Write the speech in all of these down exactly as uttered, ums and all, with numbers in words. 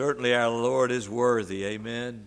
Certainly our Lord is worthy, amen.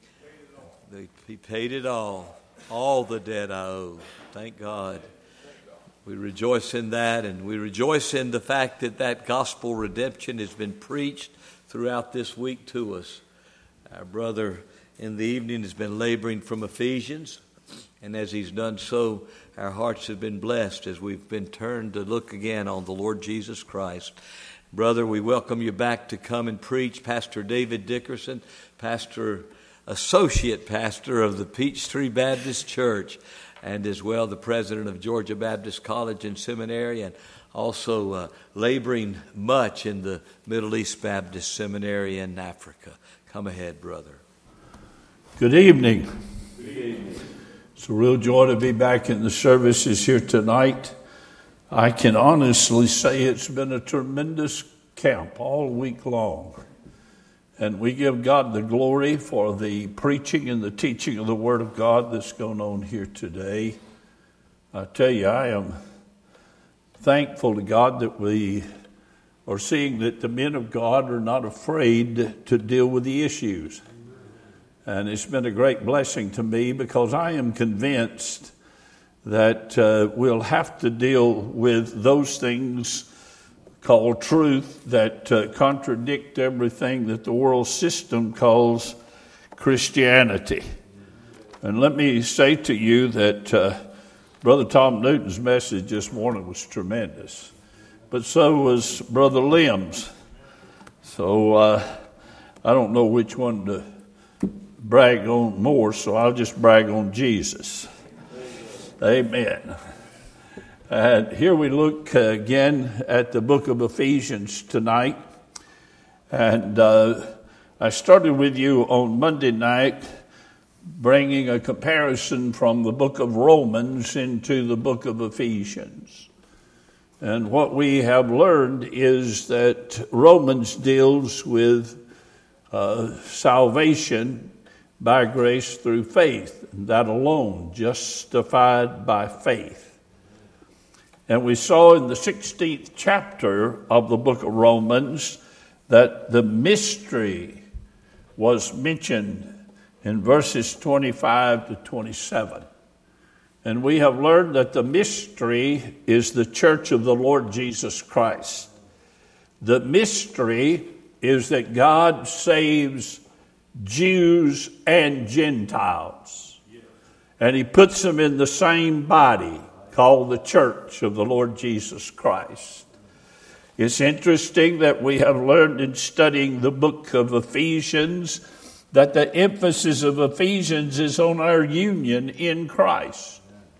He paid it all, all the debt I owe. Thank God. We rejoice in that, and we rejoice in the fact that that gospel redemption has been preached throughout this week to us. Our brother in the evening has been laboring from Ephesians, and as he's done so, our hearts have been blessed as we've been turned to look again on the Lord Jesus Christ. Brother, we welcome you back to come and preach. Pastor David Dickerson, pastor, associate pastor of the Peachtree Baptist Church, and as well the president of Georgia Baptist College and Seminary, and also uh, laboring much in the Middle East Baptist Seminary in Africa. Come ahead, brother. Good evening. Good evening. It's a real joy to be back in the services here tonight. I can honestly say it's been a tremendous camp all week long. And we give God the glory for the preaching and the teaching of the Word of God that's going on here today. I tell you, I am thankful to God that we are seeing that the men of God are not afraid to deal with the issues. And it's been a great blessing to me because I am convinced that uh, we'll have to deal with those things called truth that uh, contradict everything that the world system calls Christianity. And let me say to you that uh, Brother Tom Newton's message this morning was tremendous, but so was Brother Lim's. So uh, I don't know which one to brag on more, so I'll just brag on Jesus. Amen. And here we look uh, again at the book of Ephesians tonight. And uh, I started with you on Monday night bringing a comparison from the book of Romans into the book of Ephesians. And what we have learned is that Romans deals with uh, salvation by grace through faith, and that alone, justified by faith. And we saw in the sixteenth chapter of the book of Romans that the mystery was mentioned in verses twenty-five to twenty-seven. And we have learned that the mystery is the church of the Lord Jesus Christ. The mystery is that God saves Jews and Gentiles. And he puts them in the same body called the church of the Lord Jesus Christ. It's interesting that we have learned in studying the book of Ephesians that the emphasis of Ephesians is on our union in Christ.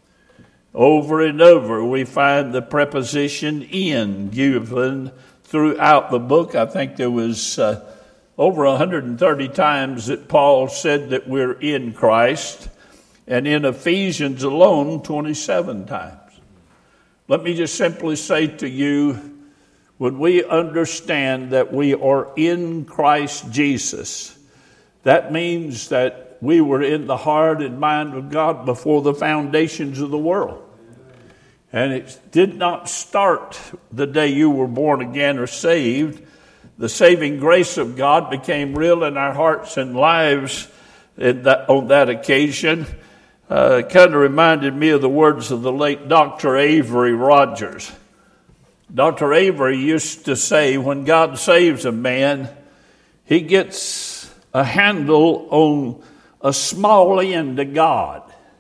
Over and over we find the preposition in given throughout the book. I think there was uh, over one hundred thirty times that Paul said that we're in Christ, and in Ephesians alone, twenty-seven times. Let me just simply say to you, when we understand that we are in Christ Jesus, that means that we were in the heart and mind of God before the foundations of the world. And it did not start the day you were born again or saved. The saving grace of God became real in our hearts and lives in that, on that occasion. Uh, it kind of reminded me of the words of the late Doctor Avery Rogers. Doctor Avery used to say, when God saves a man, he gets a handle on a small end of God.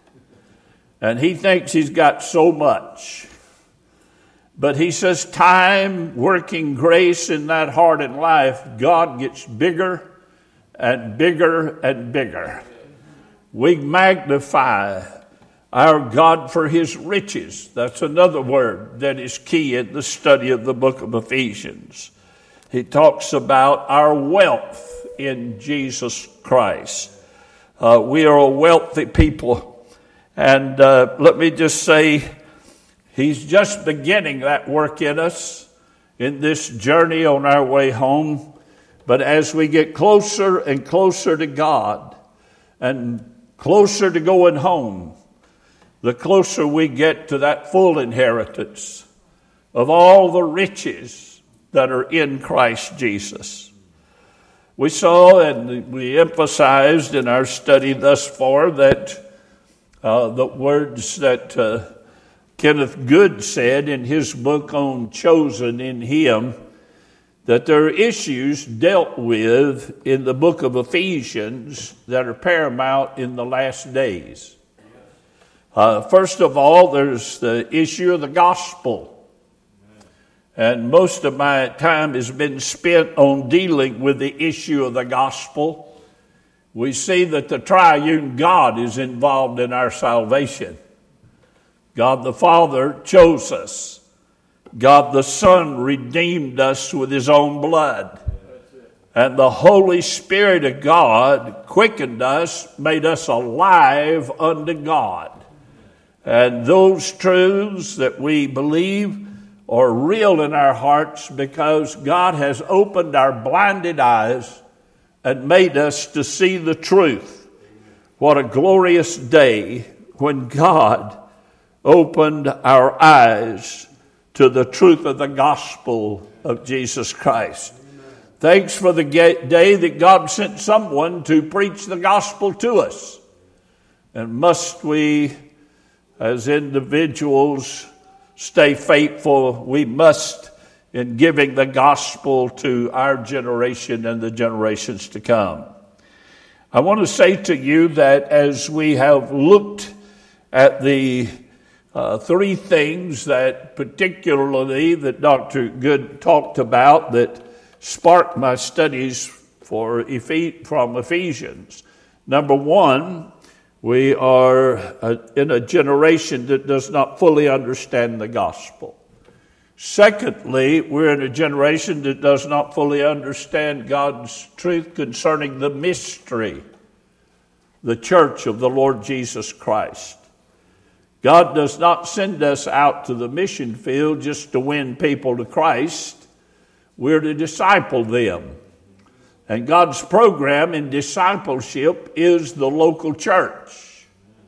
And he thinks he's got so much. But he says, time, working grace in that heart and life, God gets bigger and bigger and bigger. We magnify our God for his riches. That's another word that is key in the study of the book of Ephesians. He talks about our wealth in Jesus Christ. Uh, we are a wealthy people. And uh, let me just say, he's just beginning that work in us in this journey on our way home. But as we get closer and closer to God and closer to going home, the closer we get to that full inheritance of all the riches that are in Christ Jesus. We saw and we emphasized in our study thus far that uh, the words that uh, Kenneth Good said in his book on Chosen in Him, that there are issues dealt with in the book of Ephesians that are paramount in the last days. Uh, first of all, there's the issue of the gospel. And most of my time has been spent on dealing with the issue of the gospel. We see that the triune God is involved in our salvation. God the Father chose us. God the Son redeemed us with his own blood. And the Holy Spirit of God quickened us, made us alive unto God. And those truths that we believe are real in our hearts because God has opened our blinded eyes and made us to see the truth. What a glorious day when God opened our eyes to the truth of the gospel of Jesus Christ. Thanks for the day that God sent someone to preach the gospel to us. And must we, as individuals, stay faithful? We must in giving the gospel to our generation and the generations to come. I want to say to you that as we have looked at the uh, three things that particularly that Doctor Good talked about that sparked my studies for Ephes- from Ephesians. Number one, we are in a generation that does not fully understand the gospel. Secondly, we're in a generation that does not fully understand God's truth concerning the mystery, the church of the Lord Jesus Christ. God does not send us out to the mission field just to win people to Christ. We're to disciple them. And God's program in discipleship is the local church.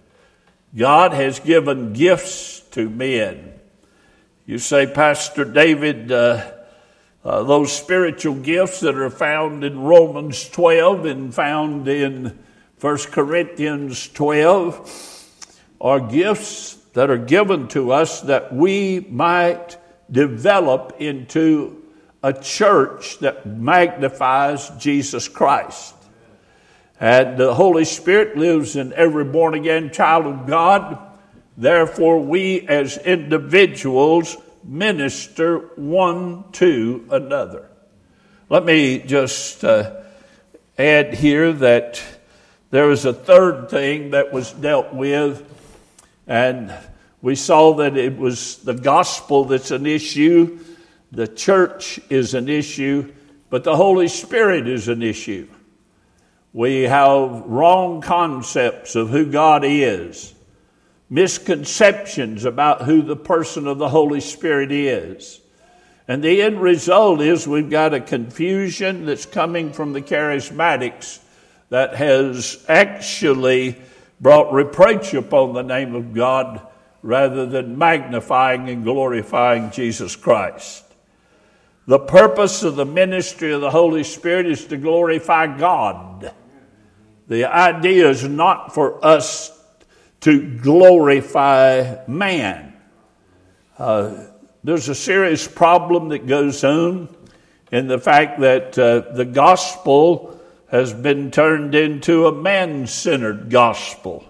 God has given gifts to men. You say, Pastor David, uh, uh, those spiritual gifts that are found in Romans twelve and found in First Corinthians twelve are gifts that are given to us that we might develop into a church that magnifies Jesus Christ. And the Holy Spirit lives in every born-again child of God. Therefore, we as individuals minister one to another. Let me just uh, add here that there is a third thing that was dealt with, and we saw that it was the gospel that's an issue. The church is an issue, but the Holy Spirit is an issue. We have wrong concepts of who God is, misconceptions about who the person of the Holy Spirit is. And the end result is we've got a confusion that's coming from the charismatics that has actually brought reproach upon the name of God rather than magnifying and glorifying Jesus Christ. The purpose of the ministry of the Holy Spirit is to glorify God. The idea is not for us to glorify man. Uh, there's a serious problem that goes on in the fact that uh, the gospel has been turned into a man-centered gospel.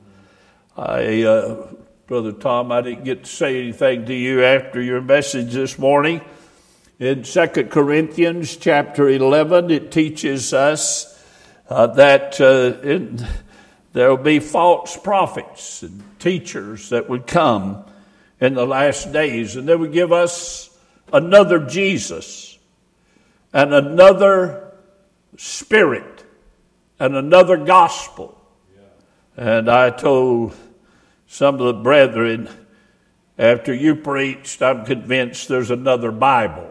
I, uh, Brother Tom, I didn't get to say anything to you after your message this morning. In Second Corinthians chapter eleven, it teaches us uh, that uh, in, there will be false prophets and teachers that would come in the last days, and they would give us another Jesus and another spirit and another gospel. And I told some of the brethren, after you preached, I'm convinced there's another Bible.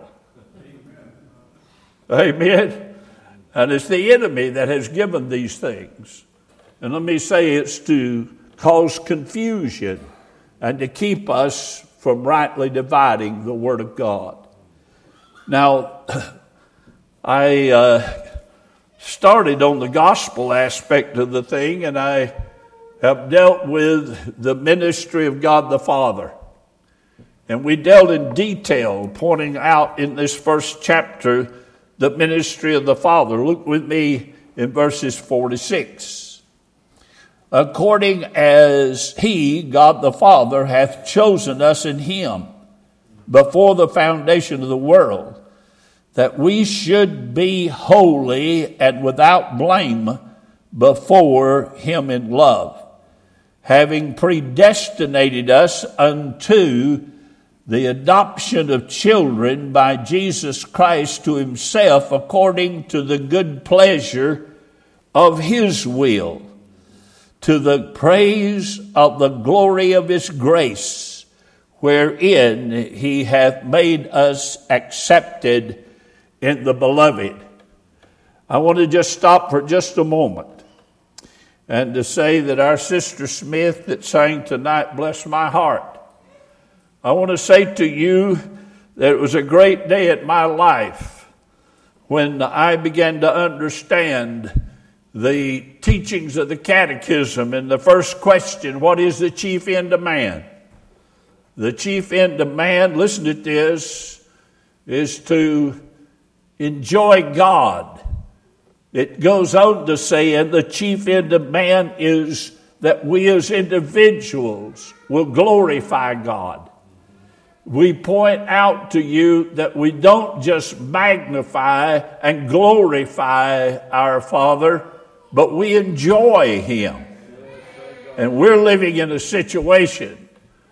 Amen. And it's the enemy that has given these things. And let me say it's to cause confusion and to keep us from rightly dividing the Word of God. Now, I uh, started on the gospel aspect of the thing, and I have dealt with the ministry of God the Father. And we dealt in detail, pointing out in this first chapter the ministry of the Father. Look with me in verses forty-six. According as he, God the Father, hath chosen us in him before the foundation of the world, that we should be holy and without blame before him in love, having predestinated us unto the adoption of children by Jesus Christ to himself, according to the good pleasure of his will, to the praise of the glory of his grace, wherein he hath made us accepted in the beloved. I want to just stop for just a moment and to say that our sister Smith that sang tonight blessed my heart. I want to say to you that it was a great day in my life when I began to understand the teachings of the catechism. And the first question, what is the chief end of man? The chief end of man, listen to this, is to enjoy God. It goes on to say, and the chief end of man is that we as individuals will glorify God. We point out to you that we don't just magnify and glorify our Father, but we enjoy him. And we're living in a situation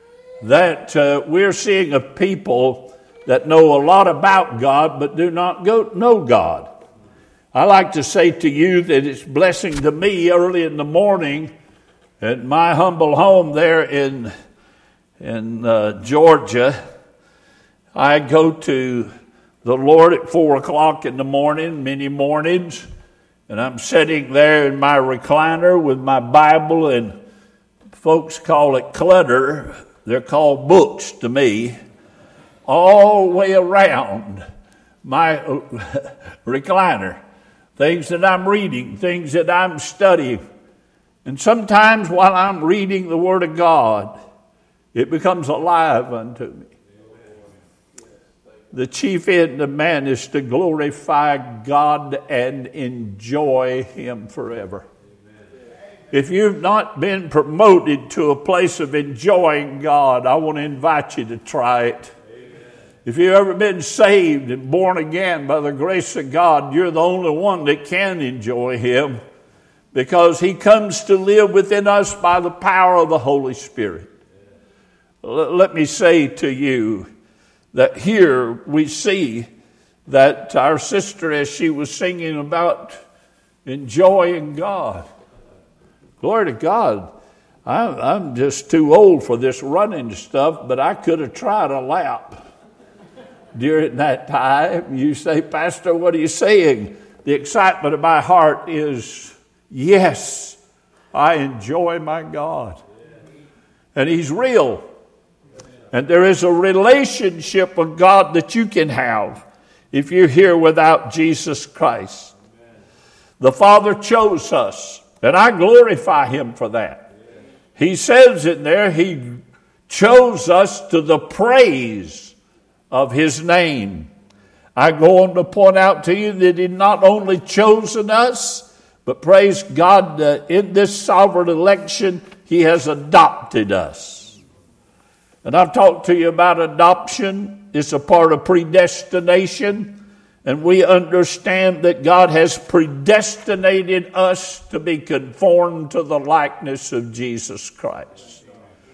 that uh, we're seeing a people that know a lot about God but do not go, know God. I like to say to you that it's blessing to me early in the morning at my humble home there in in uh, Georgia. I go to the Lord at four o'clock in the morning, many mornings, and I'm sitting there in my recliner with my Bible, and folks call it clutter. They're called books to me, all the way around my recliner. Things that I'm reading, things that I'm studying. And sometimes while I'm reading the Word of God, it becomes alive unto me. The chief end of man is to glorify God and enjoy him forever. If you've not been promoted to a place of enjoying God, I want to invite you to try it. If you've ever been saved and born again by the grace of God, you're the only one that can enjoy him, because he comes to live within us by the power of the Holy Spirit. Let me say to you that here we see that our sister, as she was singing about enjoying God. Glory to God. I'm, I'm just too old for this running stuff, but I could have tried a lap during that time. You say, Pastor, what are you saying? The excitement of my heart is, yes, I enjoy my God. And he's real. And there is a relationship with God that you can have if you're here without Jesus Christ. The Father chose us, and I glorify him for that. He says in there, he chose us to the praise of his name. I go on to point out to you that he not only chosen us, but praise God, uh, in this sovereign election, he has adopted us. And I've talked to you about adoption. It's a part of predestination. And we understand that God has predestinated us to be conformed to the likeness of Jesus Christ.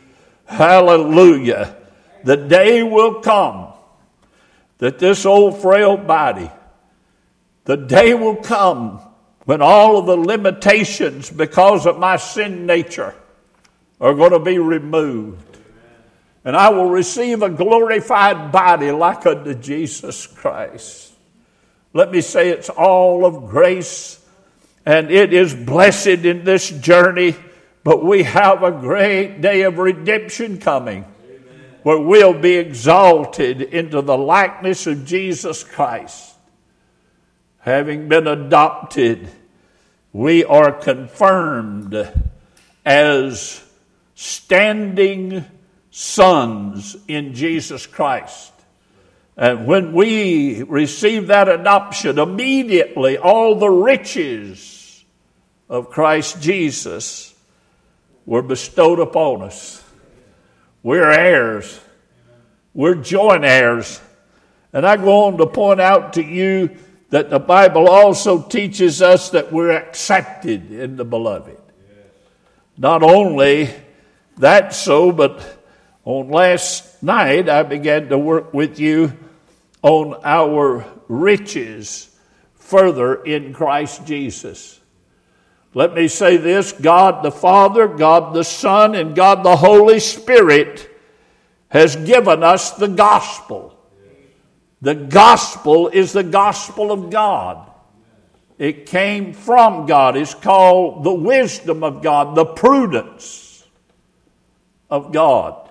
Hallelujah. The day will come that this old frail body, the day will come when all of the limitations because of my sin nature are going to be removed. And I will receive a glorified body like unto Jesus Christ. Let me say it's all of grace, and it is blessed in this journey, but we have a great day of redemption coming, where we'll be exalted into the likeness of Jesus Christ. having been adopted, we are confirmed as standing sons in Jesus Christ. And when we receive that adoption, immediately all the riches of Christ Jesus were bestowed upon us. We're heirs. We're joint heirs. And I go on to point out to you that the Bible also teaches us that we're accepted in the beloved. Not only that so, but on last night I began to work with you on our riches further in Christ Jesus. Let me say this: God the Father, God the Son, and God the Holy Spirit has given us the gospel. The gospel is the gospel of God. It came from God. It's called the wisdom of God, the prudence of God.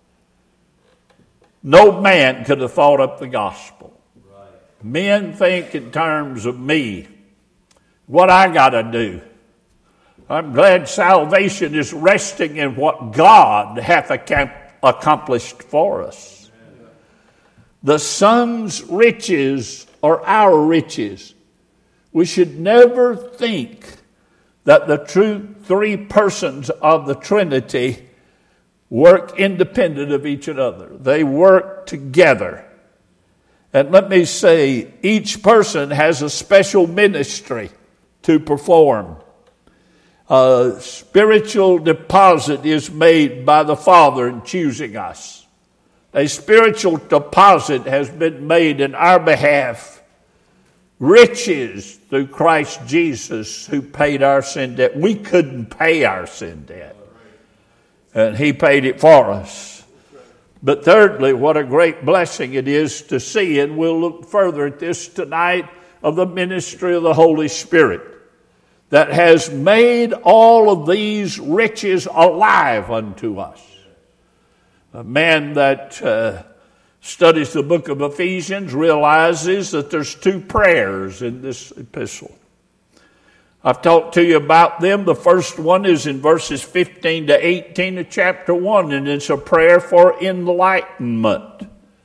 No man could have thought up the gospel. Right. Men think in terms of me, what I got to do. I'm glad salvation is resting in what God hath accomplished for us. Amen. The Son's riches are our riches. We should never think that the true three persons of the Trinity work independent of each other. They work together. And let me say, each person has a special ministry to perform. A spiritual deposit is made by the Father in choosing us. A spiritual deposit has been made in our behalf. Riches through Christ Jesus, who paid our sin debt. We couldn't pay our sin debt, and He paid it for us. But thirdly, what a great blessing it is to see, and we'll look further at this tonight, of the ministry of the Holy Spirit that has made all of these riches alive unto us. A man that uh, studies the book of Ephesians realizes that there's two prayers in this epistle. I've talked to you about them. The first one is in verses fifteen to eighteen of chapter one, and it's a prayer for enlightenment.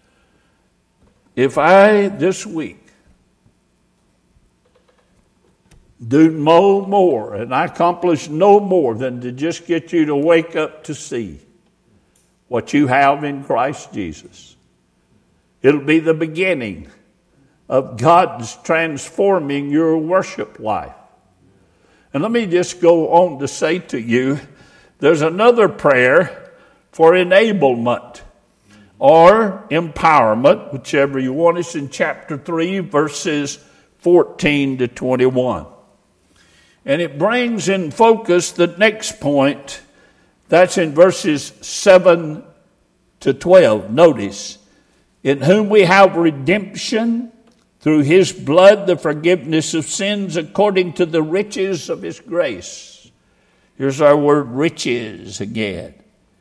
If I, this week, do no more, and I accomplish no more than to just get you to wake up to see what you have in Christ Jesus, it'll be the beginning of God's transforming your worship life. And let me just go on to say to you, there's another prayer for enablement or empowerment, whichever you want. It's in chapter three, verses fourteen to twenty-one. And it brings in focus the next point. That's in verses seven to twelve. Notice, in whom we have redemption through His blood, the forgiveness of sins according to the riches of His grace. Here's our word riches again.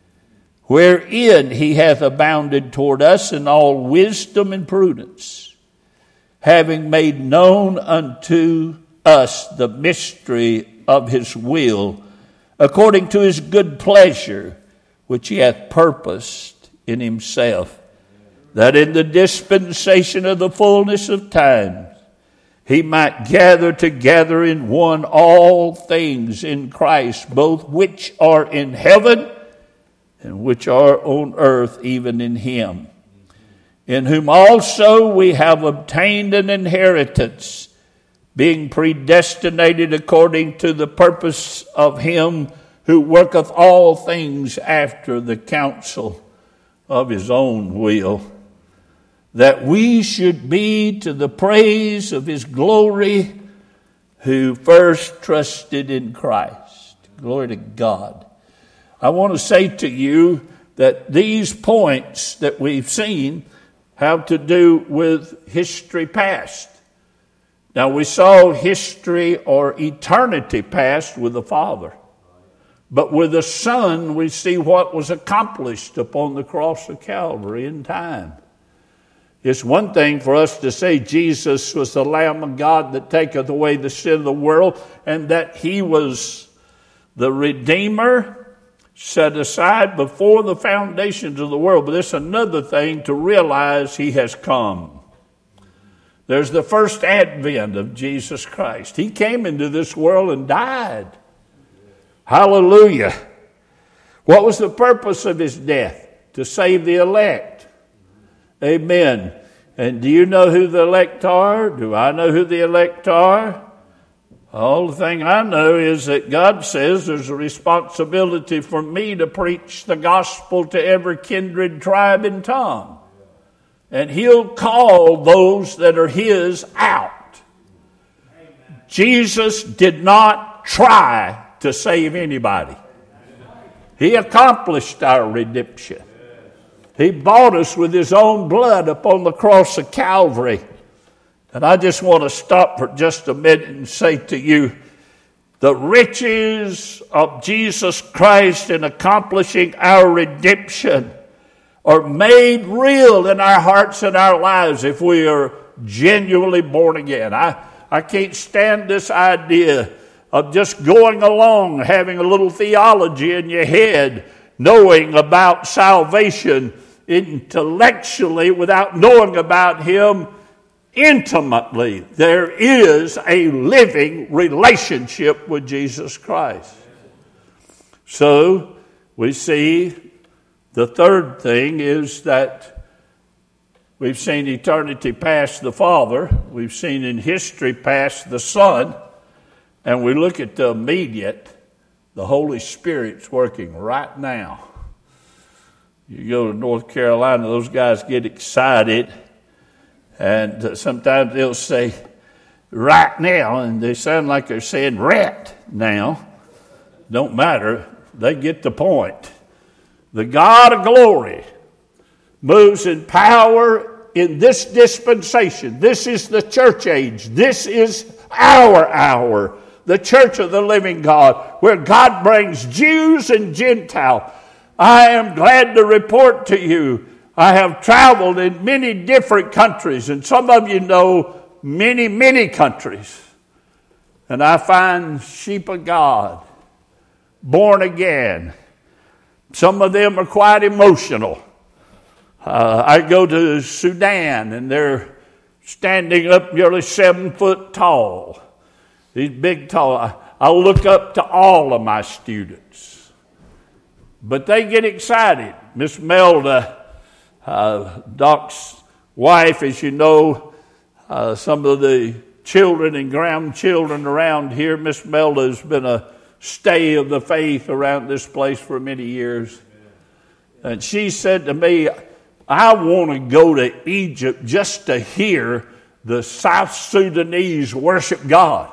Wherein He hath abounded toward us in all wisdom and prudence, having made known unto us the mystery of His will, according to His good pleasure, which He hath purposed in Himself, that in the dispensation of the fullness of times He might gather together in one all things in Christ, both which are in heaven and which are on earth, even in Him, in whom also we have obtained an inheritance, being predestinated according to the purpose of Him who worketh all things after the counsel of His own will, that we should be to the praise of His glory, who first trusted in Christ. Glory to God. I want to say to you that these points that we've seen have to do with history past. Now, we saw history or eternity past with the Father. But with the Son, we see what was accomplished upon the cross of Calvary in time. It's one thing for us to say Jesus was the Lamb of God that taketh away the sin of the world, and that he was the Redeemer set aside before the foundations of the world. But it's another thing to realize he has come. There's the first advent of Jesus Christ. He came into this world and died. Hallelujah. What was the purpose of his death? To save the elect. Amen. And do you know who the elect are? Do I know who the elect are? All the thing I know is that God says there's a responsibility for me to preach the gospel to every kindred, tribe, and tongue. And he'll call those that are his out. Jesus did not try to save anybody. He accomplished our redemption. He bought us with his own blood upon the cross of Calvary. And I just want to stop for just a minute and say to you, the riches of Jesus Christ in accomplishing our redemption are made real in our hearts and our lives if we are genuinely born again. I, I can't stand this idea of just going along, having a little theology in your head, knowing about salvation intellectually without knowing about him intimately. There is a living relationship with Jesus Christ. So we see the third thing is that we've seen eternity past the Father, we've seen in history past the Son, and we look at the immediate. The Holy Spirit's working right now. You go to North Carolina, those guys get excited, and sometimes they'll say, right now, and they sound like they're saying right now. Don't matter. They get the point. The God of glory moves in power in this dispensation. This is the church age. This is our hour. The church of the living God, where God brings Jews and Gentiles. I am glad to report to you, I have traveled in many different countries, and some of you know many, many countries. And I find sheep of God, born again. Some of them are quite emotional. Uh, I go to Sudan, and they're standing up nearly seven foot tall. These big, tall. I, I look up to all of my students. But they get excited. Miss Melda, uh, Doc's wife, as you know, uh, some of the children and grandchildren around here, Miss Melda has been a stay of the faith around this place for many years. And she said to me, I want to go to Egypt just to hear the South Sudanese worship God.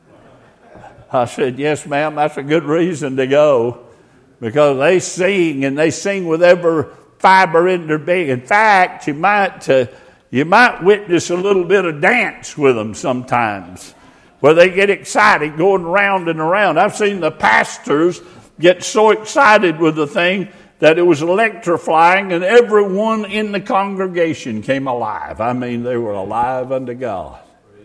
I said, yes, ma'am, that's a good reason to go. Because they sing, and they sing with every fiber in their being. In fact, you might uh, you might witness a little bit of dance with them sometimes, where they get excited going round and around. I've seen the pastors get so excited with the thing that it was electrifying, and everyone in the congregation came alive. I mean, they were alive unto God.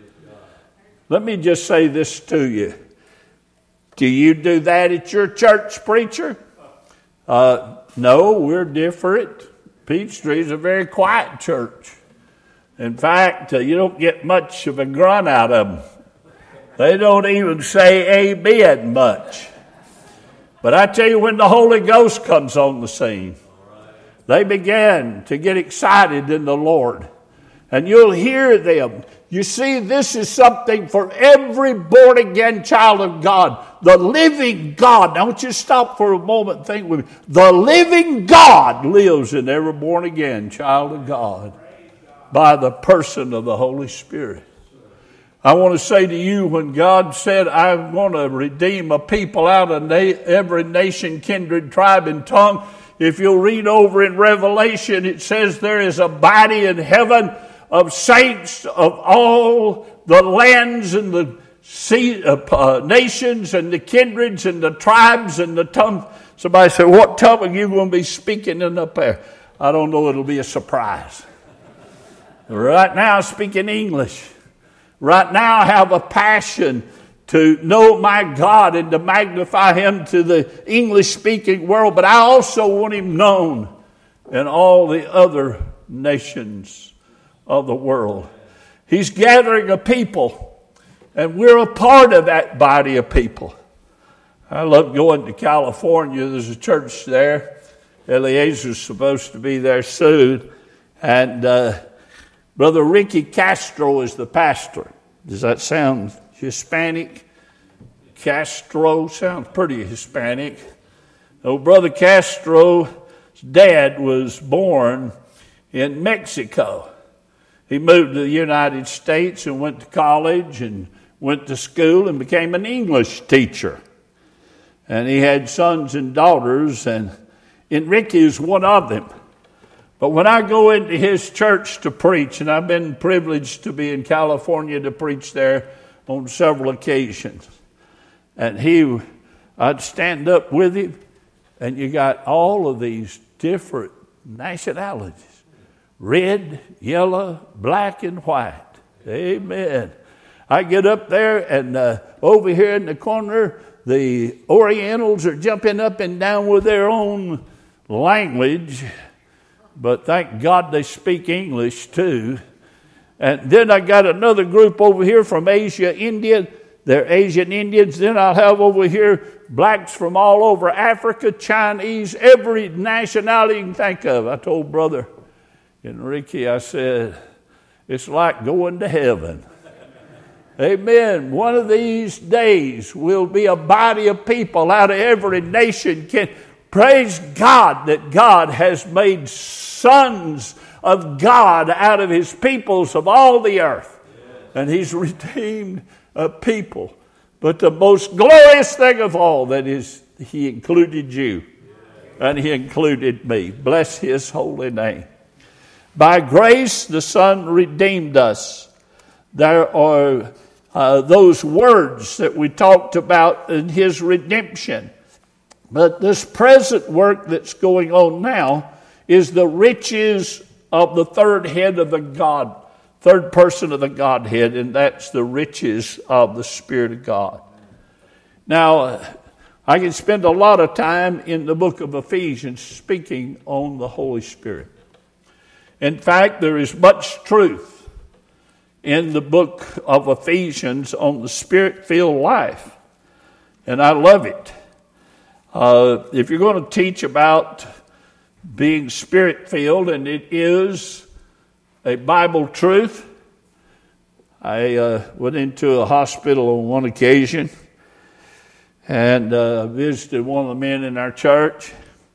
Let me just say this to you. Do you do that at your church, preacher? Uh, no, we're different. Peachtree is a very quiet church. In fact, uh, you don't get much of a grunt out of them. They don't even say amen much. But I tell you, when the Holy Ghost comes on the scene, they begin to get excited in the Lord. And you'll hear them. You see, this is something for every born-again child of God. The living God. Now, I want you to stop for a moment and think with me. The living God lives in every born-again child of God by the person of the Holy Spirit. I want to say to you, when God said, I'm going to redeem a people out of na- every nation, kindred, tribe, and tongue, if you'll read over in Revelation, it says there is a body in heaven of saints of all the lands and the sea, uh, uh, nations and the kindreds and the tribes and the tongues. Somebody said, what tongue are you going to be speaking in up there? I don't know. It'll be a surprise. Right now, speaking English. Right now, I have a passion to know my God and to magnify Him to the English-speaking world. But I also want Him known in all the other nations of the world. He's gathering a people, and we're a part of that body of people. I love going to California. There's a church there. Eliezer's supposed to be there soon. And uh, Brother Ricky Castro is the pastor. Does that sound Hispanic? Castro sounds pretty Hispanic. Oh, Brother Castro's dad was born in Mexico. He moved to the United States and went to college and went to school and became an English teacher. And he had sons and daughters, and Enrique is one of them. But when I go into his church to preach, and I've been privileged to be in California to preach there on several occasions, and he, I'd stand up with him, and you got all of these different nationalities, red, yellow, black, and white. Amen. I get up there, and uh, over here in the corner, the Orientals are jumping up and down with their own language, but thank God they speak English too. And then I got another group over here from Asia, India. They're Asian Indians. Then I'll have over here blacks from all over Africa, Chinese, every nationality you can think of. I told Brother Enrique, I said, it's like going to heaven. Amen. One of these days will be a body of people out of every nation. Can praise God that God has made sons of God out of His peoples of all the earth. And He's redeemed a people. But the most glorious thing of all, that is, He included you. And He included me. Bless His holy name. By grace, the Son redeemed us. There are uh, those words that we talked about in His redemption. But this present work that's going on now is the riches of the third head of the God, third person of the Godhead, and that's the riches of the Spirit of God. Now, I can spend a lot of time in the book of Ephesians speaking on the Holy Spirit. In fact, there is much truth in the book of Ephesians on the Spirit-filled life, and I love it. Uh, if you're going to teach about being Spirit-filled, and it is a Bible truth, I uh, went into a hospital on one occasion and uh, visited one of the men in our church,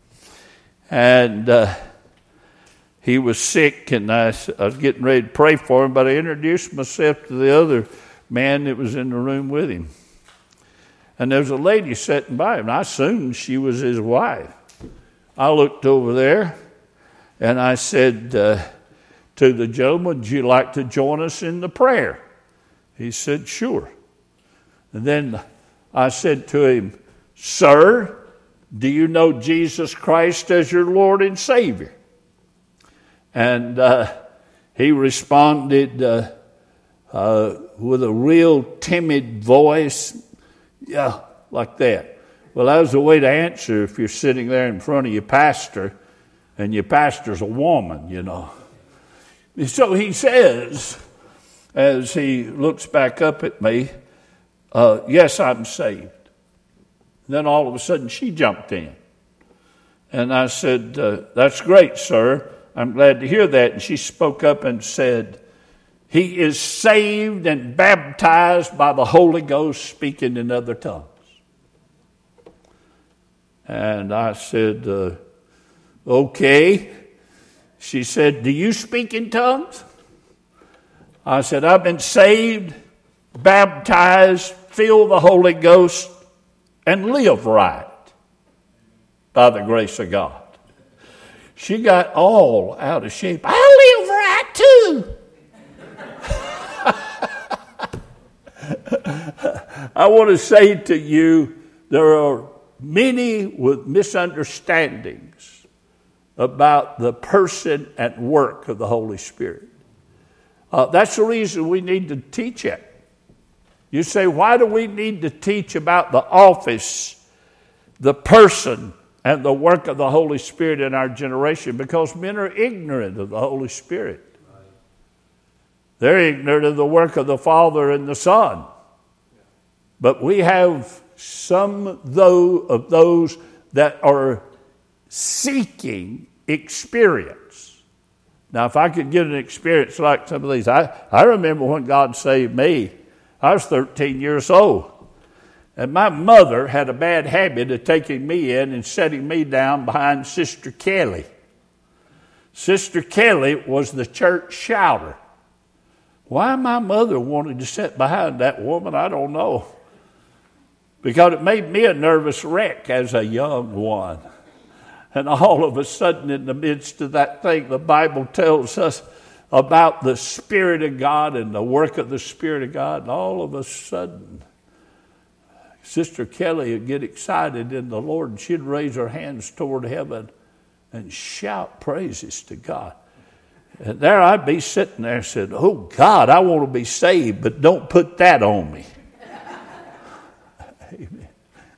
and uh, he was sick, and I, I was getting ready to pray for him, but I introduced myself to the other man that was in the room with him. And there was a lady sitting by him, and I assumed she was his wife. I looked over there, and I said uh, to the gentleman, would you like to join us in the prayer? He said, sure. And then I said to him, sir, do you know Jesus Christ as your Lord and Savior? And uh, he responded uh, uh, with a real timid voice, yeah, like that. Well, that was the way to answer if you're sitting there in front of your pastor, and your pastor's a woman, you know. So he says, as he looks back up at me, uh, yes, I'm saved. Then all of a sudden she jumped in. And I said, uh, that's great, sir. I'm glad to hear that. And she spoke up and said, he is saved and baptized by the Holy Ghost, speaking in other tongues. And I said, uh, okay. She said, do you speak in tongues? I said, I've been saved, baptized, filled with the Holy Ghost, and live right by the grace of God. She got all out of shape. I live right too. I want to say to you, there are many with misunderstandings about the person and work of the Holy Spirit. Uh, that's the reason we need to teach it. You say, why do we need to teach about the office, the person, and the work of the Holy Spirit in our generation? Because men are ignorant of the Holy Spirit. They're ignorant of the work of the Father and the Son. But we have some though of those that are seeking experience. Now, if I could get an experience like some of these, I, I remember when God saved me. I was thirteen years old. And my mother had a bad habit of taking me in and setting me down behind Sister Kelly. Sister Kelly was the church shouter. Why my mother wanted to sit behind that woman, I don't know. Because it made me a nervous wreck as a young one. And all of a sudden, in the midst of that thing, the Bible tells us about the Spirit of God and the work of the Spirit of God. And all of a sudden, Sister Kelly would get excited in the Lord, and she'd raise her hands toward heaven and shout praises to God. And there I'd be sitting there and said, oh, God, I want to be saved, but don't put that on me. Amen.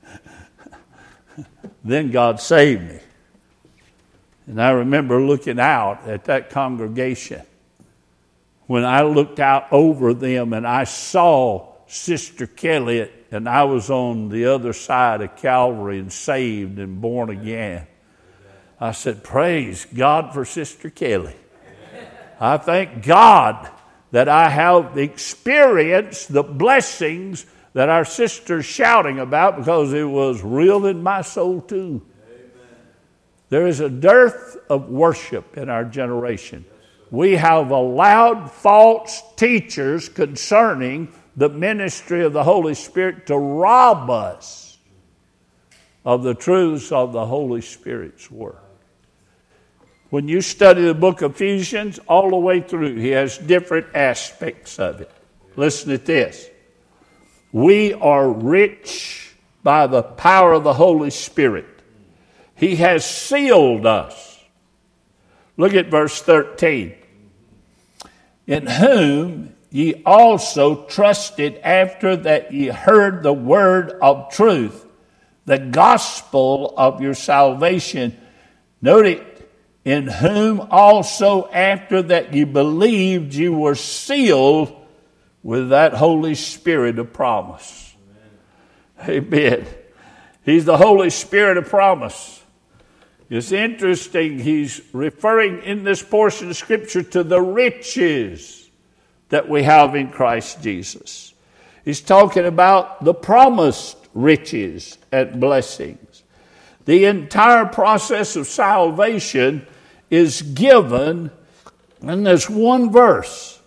Then God saved me. And I remember looking out at that congregation. When I looked out over them and I saw Sister Kelly, and I was on the other side of Calvary and saved and born again, I said, praise God for Sister Kelly. I thank God that I have experienced the blessings that our sister's shouting about, because it was real in my soul too. Amen. There is a dearth of worship in our generation. We have allowed false teachers concerning the ministry of the Holy Spirit to rob us of the truths of the Holy Spirit's work. When you study the book of Ephesians all the way through, he has different aspects of it. Listen to this. We are rich by the power of the Holy Spirit. He has sealed us. Look at verse thirteen. In whom ye also trusted after that ye heard the word of truth, the gospel of your salvation. Note it. In whom also after that ye believed, you were sealed with that Holy Spirit of promise. Amen. Amen. He's the Holy Spirit of promise. It's interesting, he's referring in this portion of Scripture to the riches that we have in Christ Jesus. He's talking about the promised riches and blessings. The entire process of salvation is given in this one verse.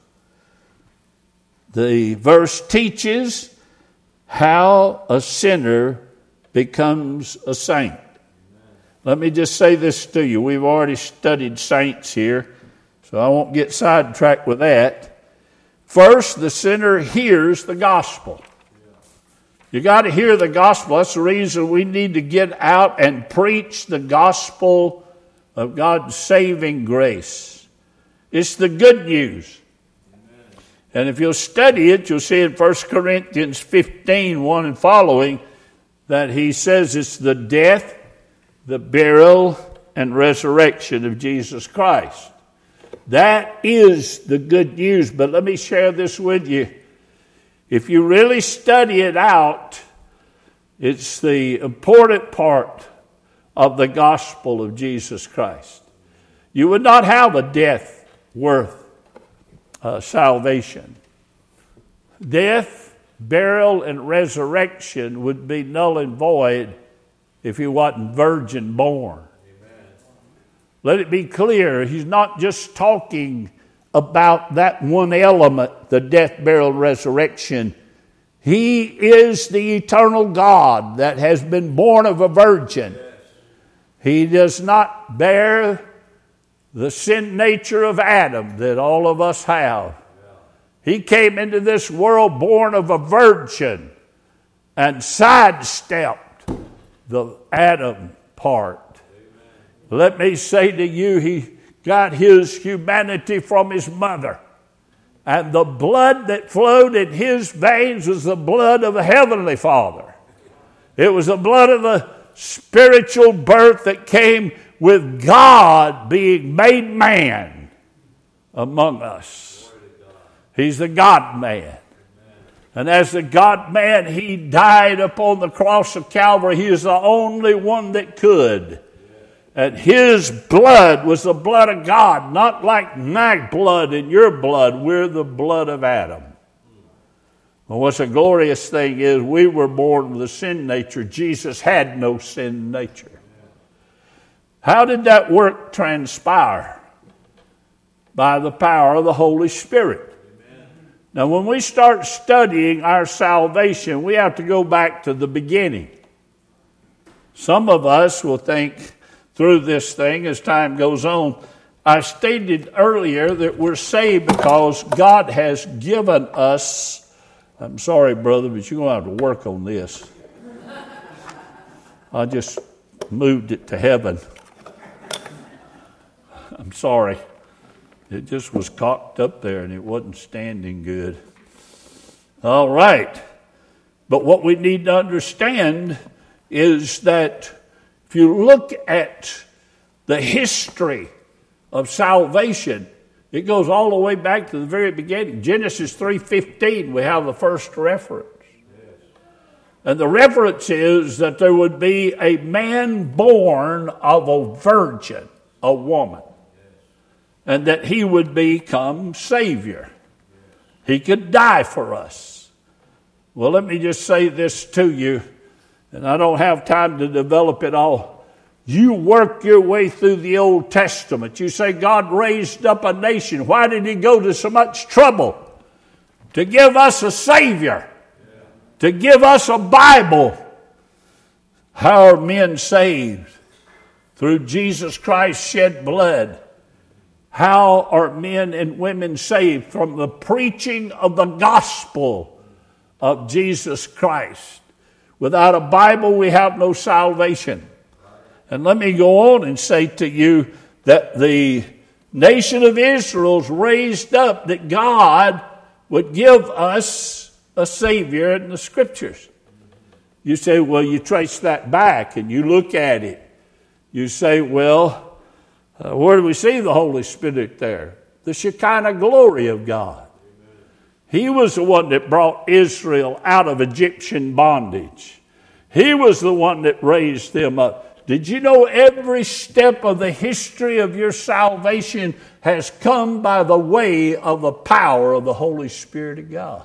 The verse teaches how a sinner becomes a saint. Let me just say this to you. We've already studied saints here, so I won't get sidetracked with that. First, the sinner hears the gospel. You got to hear the gospel. That's the reason we need to get out and preach the gospel of God's saving grace. It's the good news. Amen. And if you'll study it, you'll see in First Corinthians fifteen, one and following, that he says it's the death, the burial, and resurrection of Jesus Christ. That is the good news. But let me share this with you. If you really study it out, it's the important part of the gospel of Jesus Christ. You would not have a death worth uh, salvation. Death, burial, and resurrection would be null and void if he wasn't virgin born. Amen. Let it be clear, he's not just talking about that one element, the death, burial, resurrection. He is the eternal God that has been born of a virgin. Yes. He does not bear the sin nature of Adam that all of us have. Yeah. He came into this world born of a virgin and sidestepped the Adam part. Amen. Let me say to you, he got his humanity from his mother. And the blood that flowed in his veins was the blood of a heavenly Father. It was the blood of a spiritual birth that came with God being made man among us. He's the God-man. And as the God-man, he died upon the cross of Calvary. He is the only one that could. And his blood was the blood of God, not like my blood and your blood. We're the blood of Adam. Well, what's a glorious thing is we were born with a sin nature. Jesus had no sin nature. How did that work transpire? By the power of the Holy Spirit. Now, when we start studying our salvation, we have to go back to the beginning. Some of us will think through this thing as time goes on. I stated earlier that we're saved because God has given us, I'm sorry, brother, but you're going to have to work on this. I just moved it to heaven. I'm sorry. It just was cocked up there and it wasn't standing good. All right. But what we need to understand is that if you look at the history of salvation, it goes all the way back to the very beginning. Genesis three fifteen, we have the first reference. And the reference is that there would be a man born of a virgin, a woman. And that he would become Savior. He could die for us. Well, let me just say this to you, and I don't have time to develop it all. You work your way through the Old Testament. You say God raised up a nation. Why did he go to so much trouble? To give us a Savior. To give us a Bible. How are men saved? Through Jesus Christ's shed blood. How are men and women saved? From the preaching of the gospel of Jesus Christ. Without a Bible, we have no salvation. And let me go on and say to you that the nation of Israel's raised up that God would give us a Savior in the Scriptures. You say, well, you trace that back and you look at it. You say, well, Uh, where do we see the Holy Spirit there? The Shekinah glory of God. He was the one that brought Israel out of Egyptian bondage. He was the one that raised them up. Did you know every step of the history of your salvation has come by the way of the power of the Holy Spirit of God?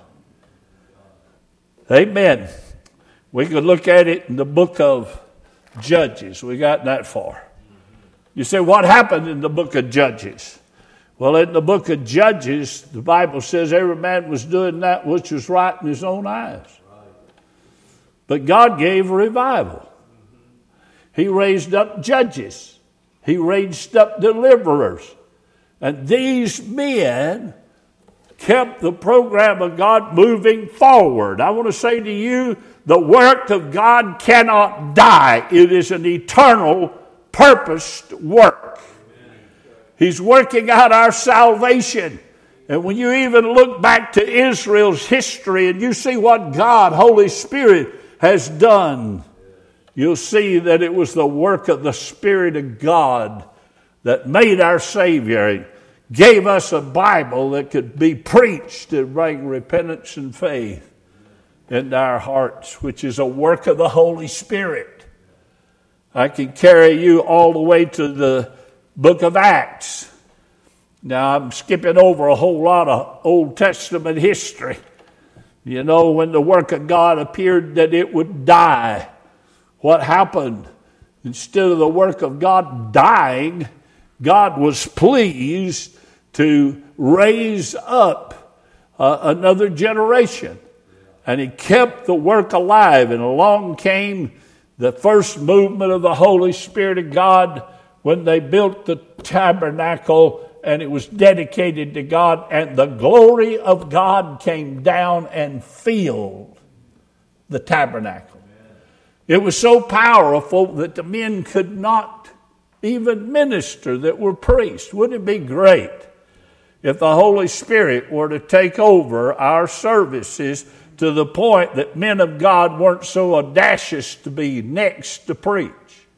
Amen. We could look at it in the book of Judges. We got that far. You say, what happened in the book of Judges? Well, in the book of Judges, the Bible says every man was doing that which was right in his own eyes. But God gave revival. He raised up judges. He raised up deliverers. And these men kept the program of God moving forward. I want to say to you, the work of God cannot die. It is an eternal purposed work. He's working out our salvation. And when you even look back to Israel's history and you see what God, Holy Spirit, has done, you'll see that it was the work of the Spirit of God that made our Savior and gave us a Bible that could be preached to bring repentance and faith into our hearts, which is a work of the Holy Spirit. I can carry you all the way to the book of Acts. Now, I'm skipping over a whole lot of Old Testament history. You know, when the work of God appeared that it would die, what happened? Instead of the work of God dying, God was pleased to raise up uh, another generation. And he kept the work alive. And along came the first movement of the Holy Spirit of God when they built the tabernacle and it was dedicated to God, and the glory of God came down and filled the tabernacle. It was so powerful that the men could not even minister that were priests. Wouldn't it be great if the Holy Spirit were to take over our services to the point that men of God weren't so audacious to be next to preach.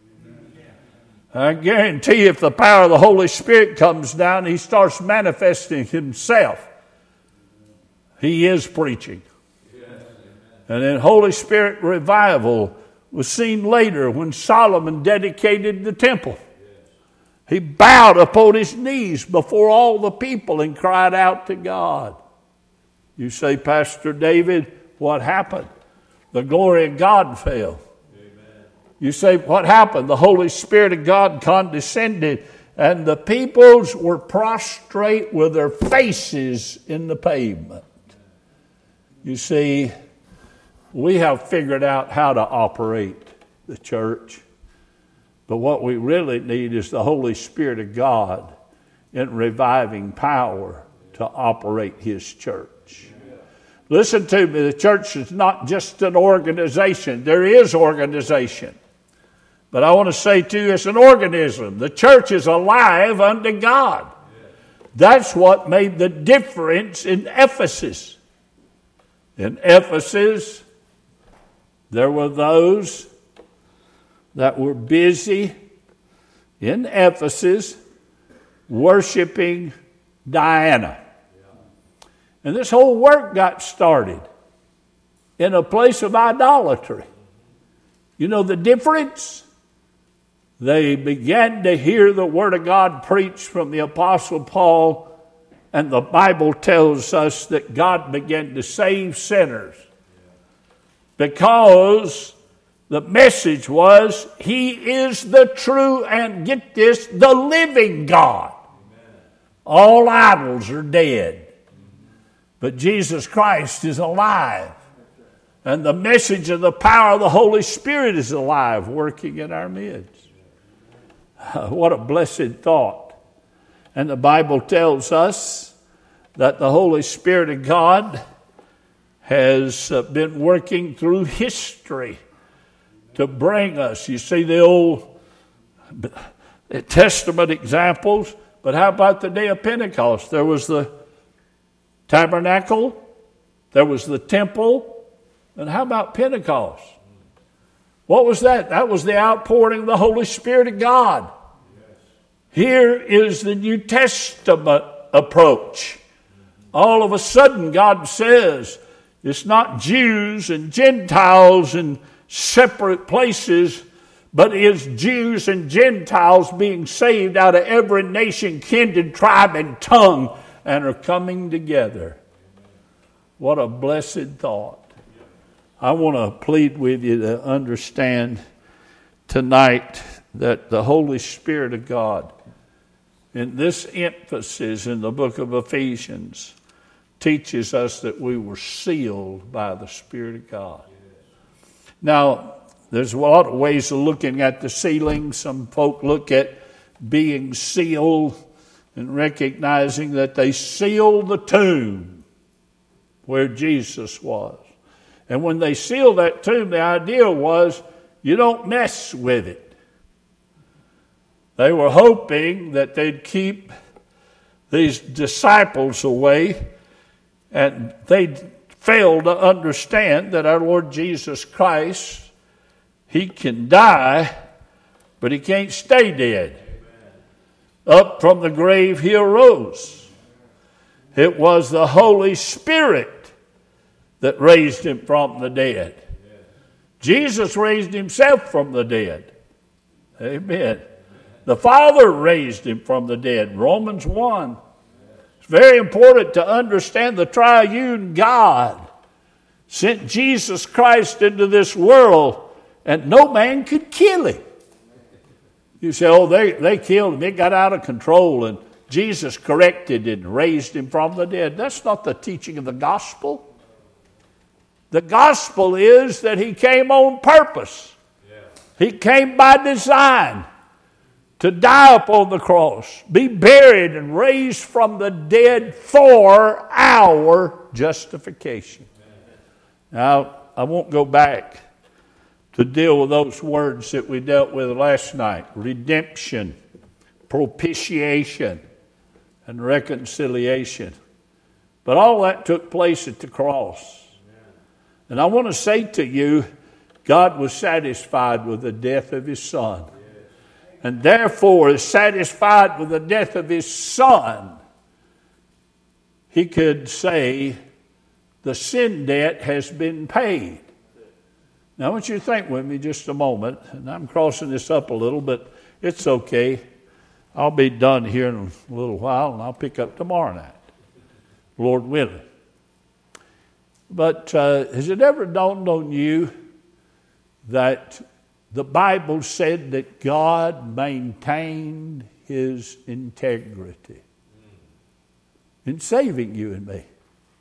I guarantee you, if the power of the Holy Spirit comes down, he starts manifesting himself. He is preaching. And then Holy Spirit revival was seen later when Solomon dedicated the temple. He bowed upon his knees before all the people and cried out to God. You say, Pastor David, what happened? The glory of God fell. Amen. You say, what happened? The Holy Spirit of God condescended, and the peoples were prostrate with their faces in the pavement. You see, we have figured out how to operate the church. But what we really need is the Holy Spirit of God in reviving power to operate his church. Amen. Listen to me, the church is not just an organization. There is organization. But I want to say to you, it's an organism. The church is alive unto God. Yes. That's what made the difference in Ephesus. In Ephesus, there were those that were busy in Ephesus worshiping Diana. And this whole work got started in a place of idolatry. You know the difference? They began to hear the Word of God preached from the Apostle Paul, and the Bible tells us that God began to save sinners because the message was, he is the true, and get this, the living God. Amen. All idols are dead. But Jesus Christ is alive. And the message of the power of the Holy Spirit is alive, working in our midst. What a blessed thought. And the Bible tells us that the Holy Spirit of God has been working through history to bring us. You see the Old Testament examples, but how about the day of Pentecost? There was the tabernacle, there was the temple, and how about Pentecost? What was that? That was the outpouring of the Holy Spirit of God. Here is the New Testament approach. All of a sudden, God says, it's not Jews and Gentiles and separate places, but it's Jews and Gentiles being saved out of every nation, kindred, tribe, and tongue, and are coming together. What a blessed thought. I want to plead with you to understand tonight that the Holy Spirit of God, in this emphasis in the book of Ephesians, teaches us that we were sealed by the Spirit of God. Now, there's a lot of ways of looking at the sealing. Some folk look at being sealed and recognizing that they sealed the tomb where Jesus was. And when they sealed that tomb, the idea was you don't mess with it. They were hoping that they'd keep these disciples away, and they'd failed to understand that our Lord Jesus Christ, he can die, but he can't stay dead. Amen. Up from the grave he arose. It was the Holy Spirit that raised him from the dead. Amen. Jesus raised himself from the dead. Amen. The Father raised him from the dead. Romans one. It's very important to understand the triune God sent Jesus Christ into this world, and no man could kill him. You say, oh, they, they killed him. It got out of control, and Jesus corrected and raised him from the dead. That's not the teaching of the gospel. The gospel is that he came on purpose. Yeah. He came by design to die upon the cross, be buried and raised from the dead for our justification. Now, I won't go back to deal with those words that we dealt with last night. Redemption, propitiation, and reconciliation. But all that took place at the cross. And I want to say to you, God was satisfied with the death of his Son. And therefore is satisfied with the death of his Son. He could say, the sin debt has been paid. Now I want you to think with me just a moment. And I'm crossing this up a little, but it's okay. I'll be done here in a little while, and I'll pick up tomorrow night, Lord willing. But uh, has it ever dawned on you that the Bible said that God maintained his integrity in saving you and me?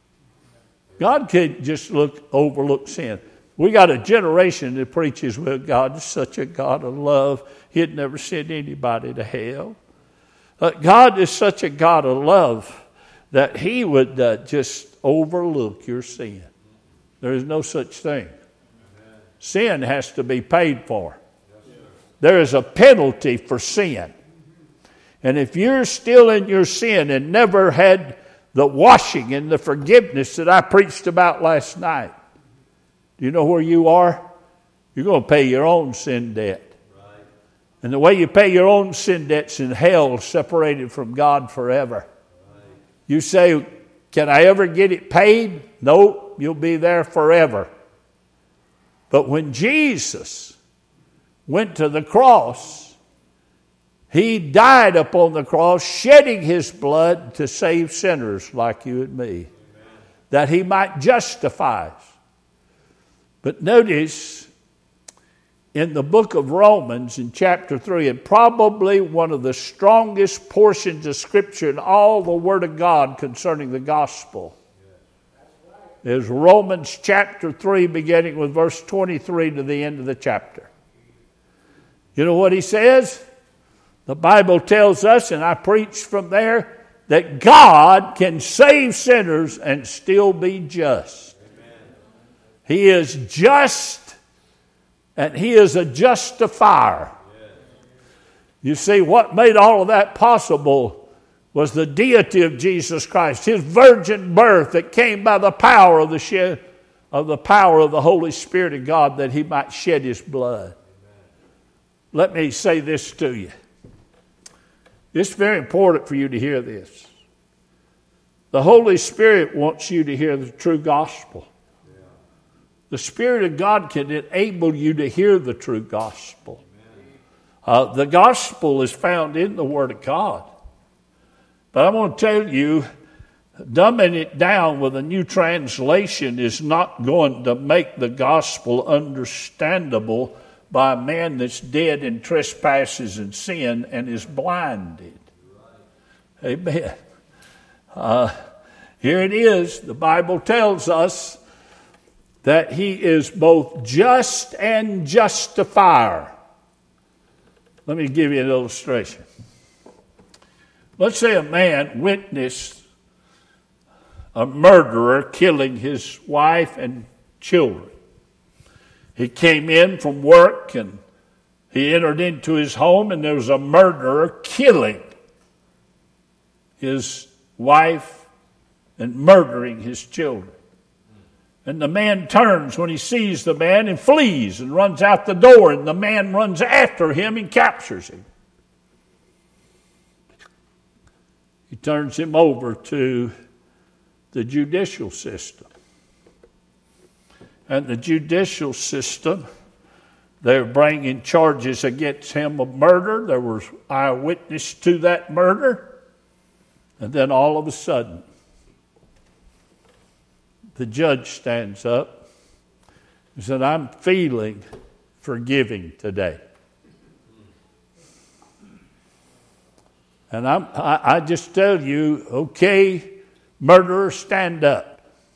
God could just look overlook sin. We got a generation that preaches, well, God is such a God of love. He'd never send anybody to hell. Uh, God is such a God of love that he would uh, just overlook your sin. There is no such thing. Sin has to be paid for. There is a penalty for sin. And if you're still in your sin and never had the washing and the forgiveness that I preached about last night, do you know where you are? You're going to pay your own sin debt. Right. And the way you pay your own sin debt's in hell, separated from God forever. Right. You say, can I ever get it paid? No, you'll be there forever. But when Jesus went to the cross, he died upon the cross, shedding his blood to save sinners like you and me, Amen. That he might justify us. But notice in the book of Romans in chapter three, and probably one of the strongest portions of Scripture in all the Word of God concerning the gospel, is Romans chapter three, beginning with verse twenty-three to the end of the chapter. You know what he says? The Bible tells us, and I preach from there, that God can save sinners and still be just. Amen. He is just, and he is a justifier. Yes. You see, what made all of that possible was the deity of Jesus Christ, his virgin birth that came by the power of the shed, of the power of the Holy Spirit of God, that he might shed his blood. Amen. Let me say this to you. It's very important for you to hear this. The Holy Spirit wants you to hear the true gospel. Yeah. The Spirit of God can enable you to hear the true gospel. Uh, the gospel is found in the Word of God. But I'm going to tell you, dumbing it down with a new translation is not going to make the gospel understandable by a man that's dead in trespasses and sin and is blinded. Amen. Uh, here it is. The Bible tells us that he is both just and justifier. Let me give you an illustration. Let's say a man witnessed a murderer killing his wife and children. He came in from work and he entered into his home, and there was a murderer killing his wife and murdering his children. And the man turns when he sees the man and flees and runs out the door, and the man runs after him and captures him. He turns him over to the judicial system. And the judicial system, they're bringing charges against him of murder. There was eyewitness to that murder. And then all of a sudden, the judge stands up and said, I'm feeling forgiving today. And I'm, I, I just tell you, okay, murderer, stand up.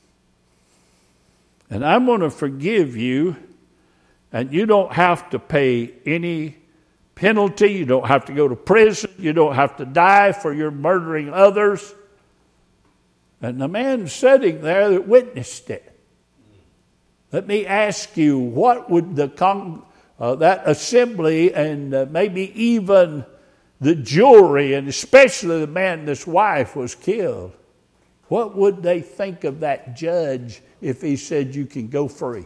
And I'm going to forgive you, and you don't have to pay any penalty. You don't have to go to prison. You don't have to die for your murdering others. And the man sitting there that witnessed it. Let me ask you, what would the con- uh, that assembly and uh, maybe even the jury, and especially the man that's wife was killed, what would they think of that judge if he said you can go free?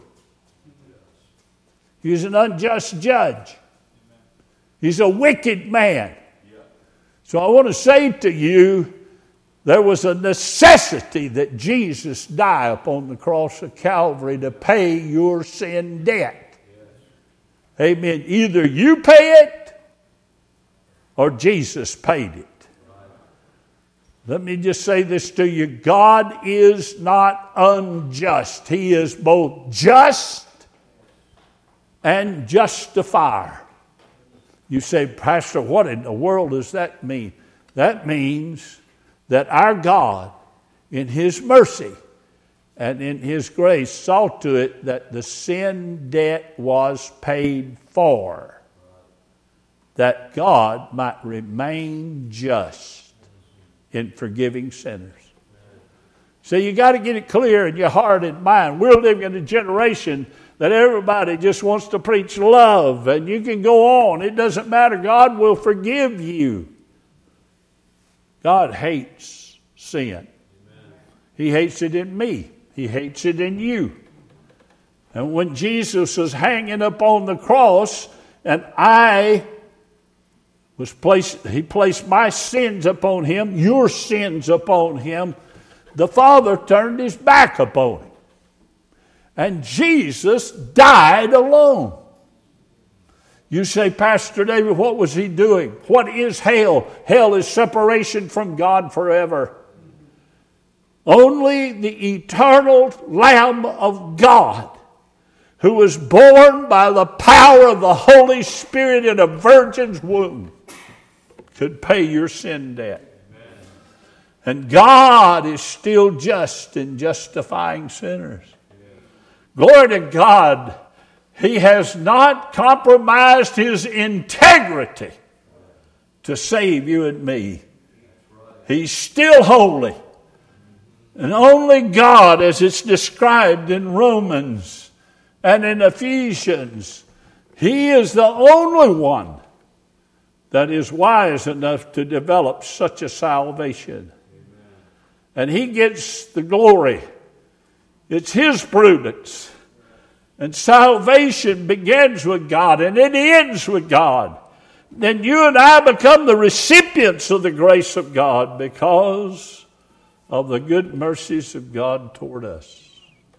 He's an unjust judge. He's a wicked man. So I want to say to you, there was a necessity that Jesus die upon the cross of Calvary to pay your sin debt. Amen. Either you pay it or Jesus paid it. Let me just say this to you. God is not unjust. He is both just and justifier. You say, Pastor, what in the world does that mean? That means that our God, in His mercy and in His grace, saw to it that the sin debt was paid for, that God might remain just in forgiving sinners. So you got to get it clear in your heart and mind. We're living in a generation that everybody just wants to preach love, and you can go on. It doesn't matter. God will forgive you. God hates sin. Amen. He hates it in me. He hates it in you. And when Jesus was hanging up on the cross, and I was placed, He placed my sins upon Him, your sins upon Him, the Father turned His back upon Him. And Jesus died alone. You say, Pastor David, what was He doing? What is hell? Hell is separation from God forever. Only the eternal Lamb of God, who was born by the power of the Holy Spirit in a virgin's womb, could pay your sin debt. Amen. And God is still just in justifying sinners. Amen. Glory to God. He has not compromised His integrity to save you and me. He's still holy. And only God, as it's described in Romans and in Ephesians, He is the only one that is wise enough to develop such a salvation. And He gets the glory. It's His prudence. And salvation begins with God and it ends with God. Then you and I become the recipients of the grace of God because of the good mercies of God toward us.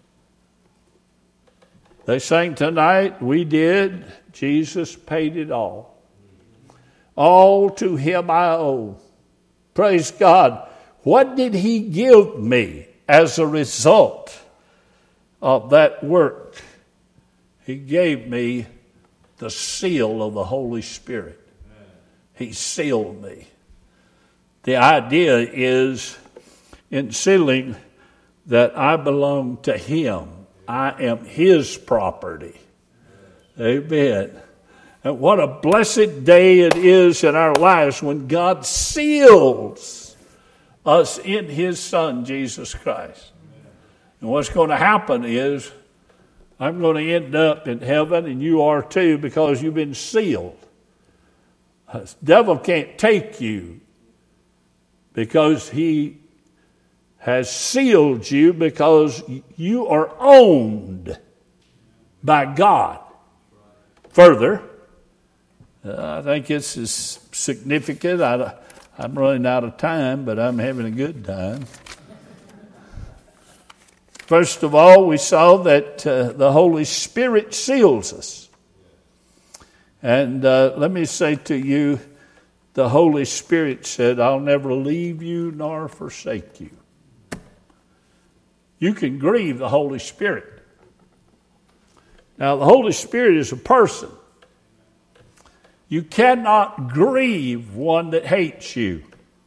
They sang tonight, we did. Jesus paid it all. All to Him I owe. Praise God. What did He give me as a result of that work? He gave me the seal of the Holy Spirit. He sealed me. The idea is in sealing that I belong to Him. I am His property. Amen. And what a blessed day it is in our lives when God seals us in His Son, Jesus Christ. And what's going to happen is I'm going to end up in heaven, and you are too, because you've been sealed. The devil can't take you because he has sealed you, because you are owned by God. Further, uh, I think this is significant. I, I'm running out of time, but I'm having a good time. First of all, we saw that uh, the Holy Spirit seals us. And uh, let me say to you, the Holy Spirit said, I'll never leave you nor forsake you. You can grieve the Holy Spirit. Now, the Holy Spirit is a person. You cannot grieve one that hates you.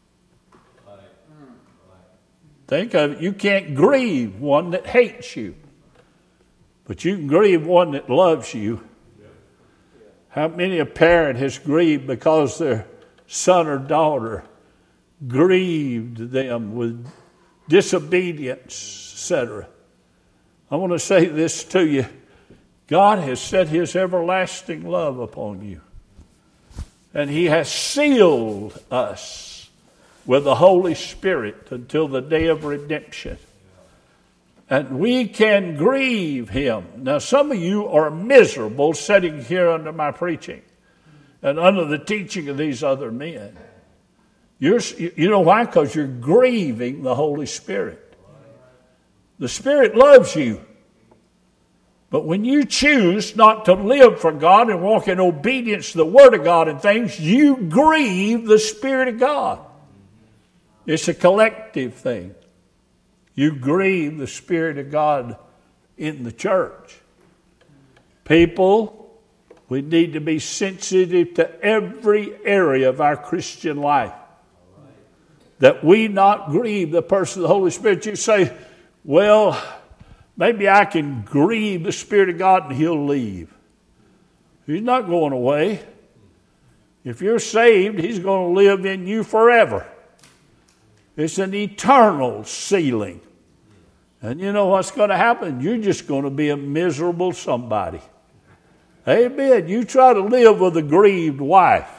Think of it. You can't grieve one that hates you. But you can grieve one that loves you. How many a parent has grieved because their son or daughter grieved them with disobedience, et cetera? I want to say this to you. God has set His everlasting love upon you. And He has sealed us with the Holy Spirit until the day of redemption. And we can grieve Him. Now, some of you are miserable sitting here under my preaching and under the teaching of these other men. You're, you know why? Because you're grieving the Holy Spirit. The Spirit loves you. But when you choose not to live for God and walk in obedience to the Word of God and things, you grieve the Spirit of God. It's a collective thing. You grieve the Spirit of God in the church. People, we need to be sensitive to every area of our Christian life. That we not grieve the person of the Holy Spirit. You say, well, maybe I can grieve the Spirit of God and He'll leave. He's not going away. If you're saved, He's going to live in you forever. It's an eternal sealing. And you know what's going to happen? You're just going to be a miserable somebody. Amen. You try to live with a grieved wife.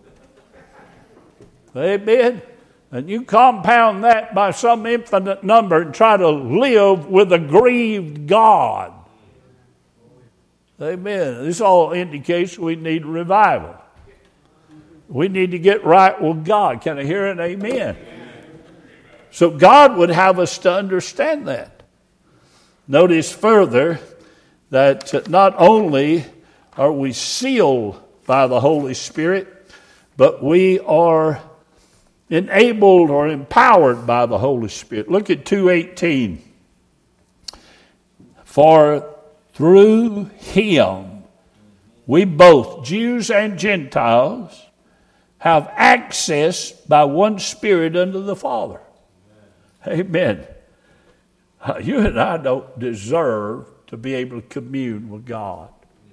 Amen. And you compound that by some infinite number and try to live with a grieved God. Amen. This all indicates we need revival. We need to get right with God. Can I hear an amen? So God would have us to understand that. Notice further that not only are we sealed by the Holy Spirit, but we are enabled or empowered by the Holy Spirit. Look at two eighteen. For through Him, we both, Jews and Gentiles, have access by one Spirit unto the Father. Amen. You and I don't deserve to be able to commune with God.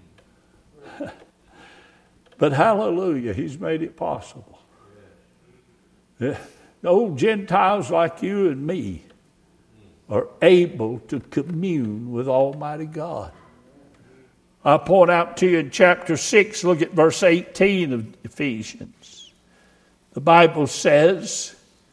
But hallelujah, He's made it possible. The old Gentiles like you and me are able to commune with Almighty God. I point out to you in chapter six, look at verse eighteen of Ephesians. The Bible says,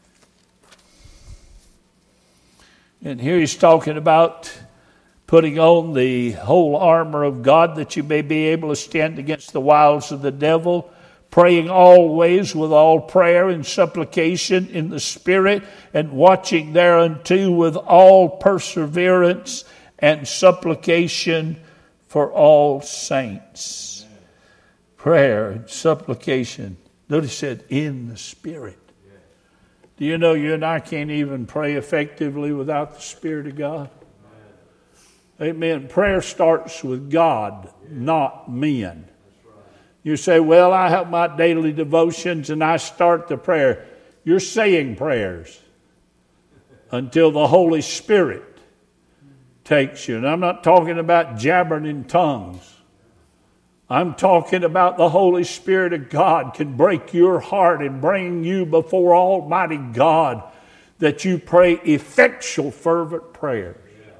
and here he's talking about putting on the whole armor of God that you may be able to stand against the wiles of the devil, praying always with all prayer and supplication in the Spirit, and watching thereunto with all perseverance and supplication for all saints. Amen. Prayer and supplication. Notice it said, in the Spirit. Yeah. Do you know you and I can't even pray effectively without the Spirit of God? Amen. Amen. Prayer starts with God, yeah. not men. You say, well, I have my daily devotions and I start the prayer. You're saying prayers until the Holy Spirit takes you. And I'm not talking about jabbering in tongues. I'm talking about the Holy Spirit of God can break your heart and bring you before Almighty God that you pray effectual, fervent prayers.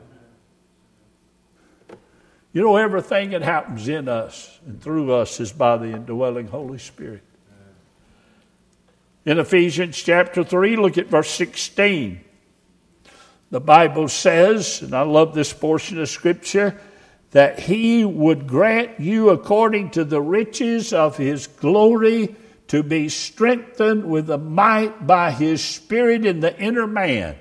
You know, everything that happens in us and through us is by the indwelling Holy Spirit. In Ephesians chapter three, look at verse sixteen. The Bible says, and I love this portion of Scripture, that He would grant you according to the riches of His glory to be strengthened with the might by His Spirit in the inner man.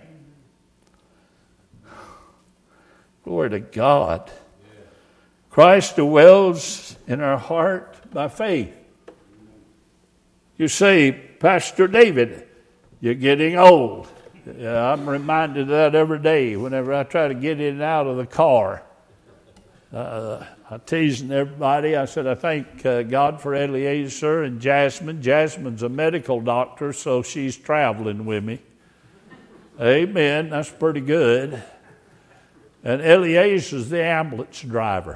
Glory to God. Christ dwells in our heart by faith. You say, Pastor David, you're getting old. Yeah, I'm reminded of that every day whenever I try to get in and out of the car. Uh, I'm teasing everybody. I said, I thank uh, God for Eliezer and Jasmine. Jasmine's a medical doctor, so she's traveling with me. Amen. That's pretty good. And Eliezer's the ambulance driver.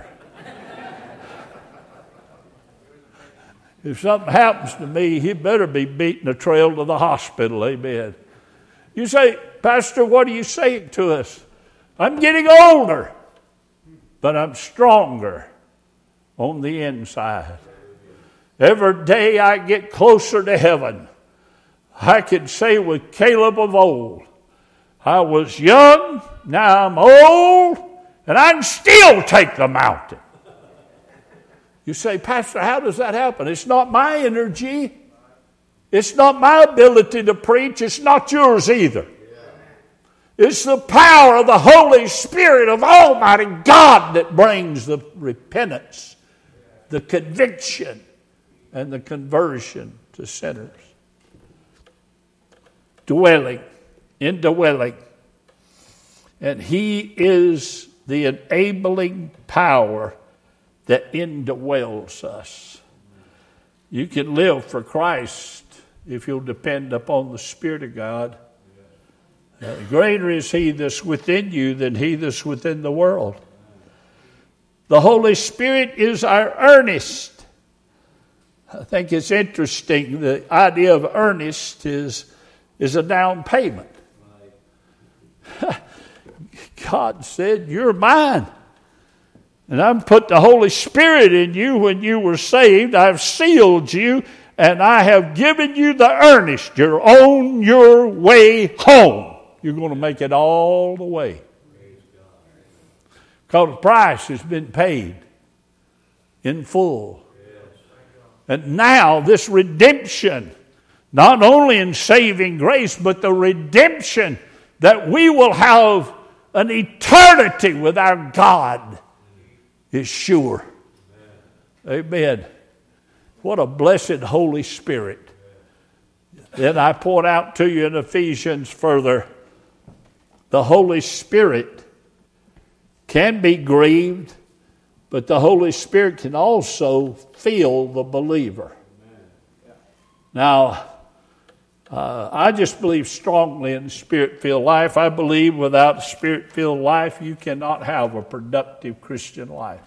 If something happens to me, he better be beating a trail to the hospital. Amen. You say, Pastor, what are you saying to us? I'm getting older, but I'm stronger on the inside. Every day I get closer to heaven. I can say with Caleb of old, I was young, now I'm old, and I can still take the mountain. You say, Pastor, how does that happen? It's not my energy. It's not my ability to preach. It's not yours either. It's the power of the Holy Spirit of Almighty God that brings the repentance, the conviction, and the conversion to sinners. Dwelling, indwelling. And He is the enabling power that indwells us. You can live for Christ if you'll depend upon the Spirit of God. Uh, greater is He that's within you than he that's within the world. The Holy Spirit is our earnest. I think it's interesting. The idea of earnest is, is a down payment. God said, you're mine. And I've put the Holy Spirit in you when you were saved. I've sealed you, and I have given you the earnest. You're on your way home. You're going to make it all the way. Because the price has been paid in full. And now this redemption, not only in saving grace, but the redemption that we will have an eternity with our God is sure. Amen. Amen. What a blessed Holy Spirit. Then I point out to you in Ephesians further, the Holy Spirit can be grieved, but the Holy Spirit can also fill the believer. Now, uh, I just believe strongly in Spirit-filled life. I believe without Spirit-filled life, you cannot have a productive Christian life.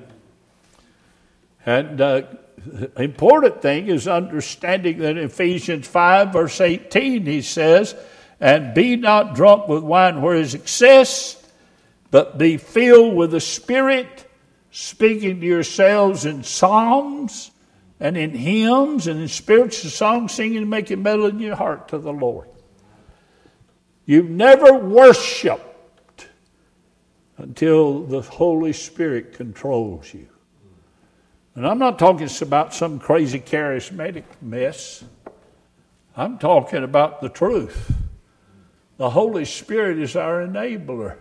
And uh, the important thing is understanding that in Ephesians five, verse eighteen, he says, and be not drunk with wine where is excess, but be filled with the Spirit, speaking to yourselves in psalms and in hymns and in spiritual songs, singing and making melody in your heart to the Lord. You've never worshiped until the Holy Spirit controls you. And I'm not talking about some crazy charismatic mess. I'm talking about the truth. The Holy Spirit is our enabler.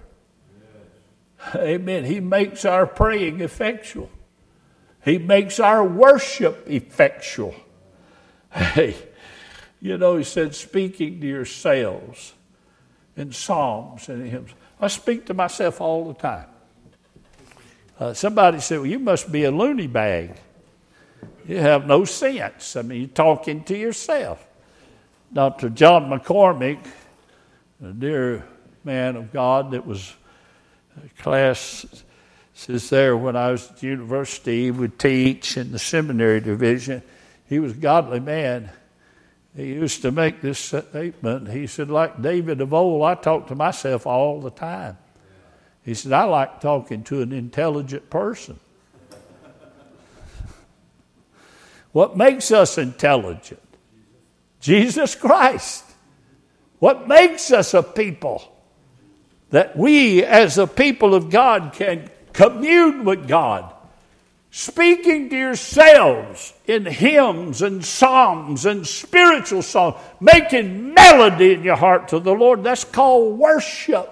Amen. He makes our praying effectual. He makes our worship effectual. Hey, you know, he said, speaking to yourselves in psalms and hymns. I speak to myself all the time. Uh, somebody said, well, you must be a loony bag. You have no sense. I mean, you're talking to yourself. Doctor John McCormick, a dear man of God that was a class says there when I was at university, he would teach in the seminary division. He was a godly man. He used to make this statement. He said, like David of old, I talk to myself all the time. He said, I like talking to an intelligent person. What makes us intelligent? Jesus Christ. What makes us a people? That we as a people of God can commune with God. Speaking to yourselves in hymns and psalms and spiritual songs. Making melody in your heart to the Lord. That's called worship.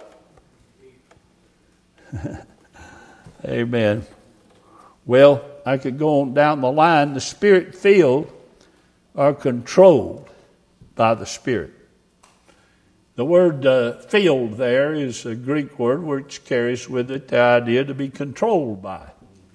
Amen. Well, I could go on down the line. The Spirit-filled are controlled by the Spirit. The word uh, filled there is a Greek word which carries with it the idea to be controlled by.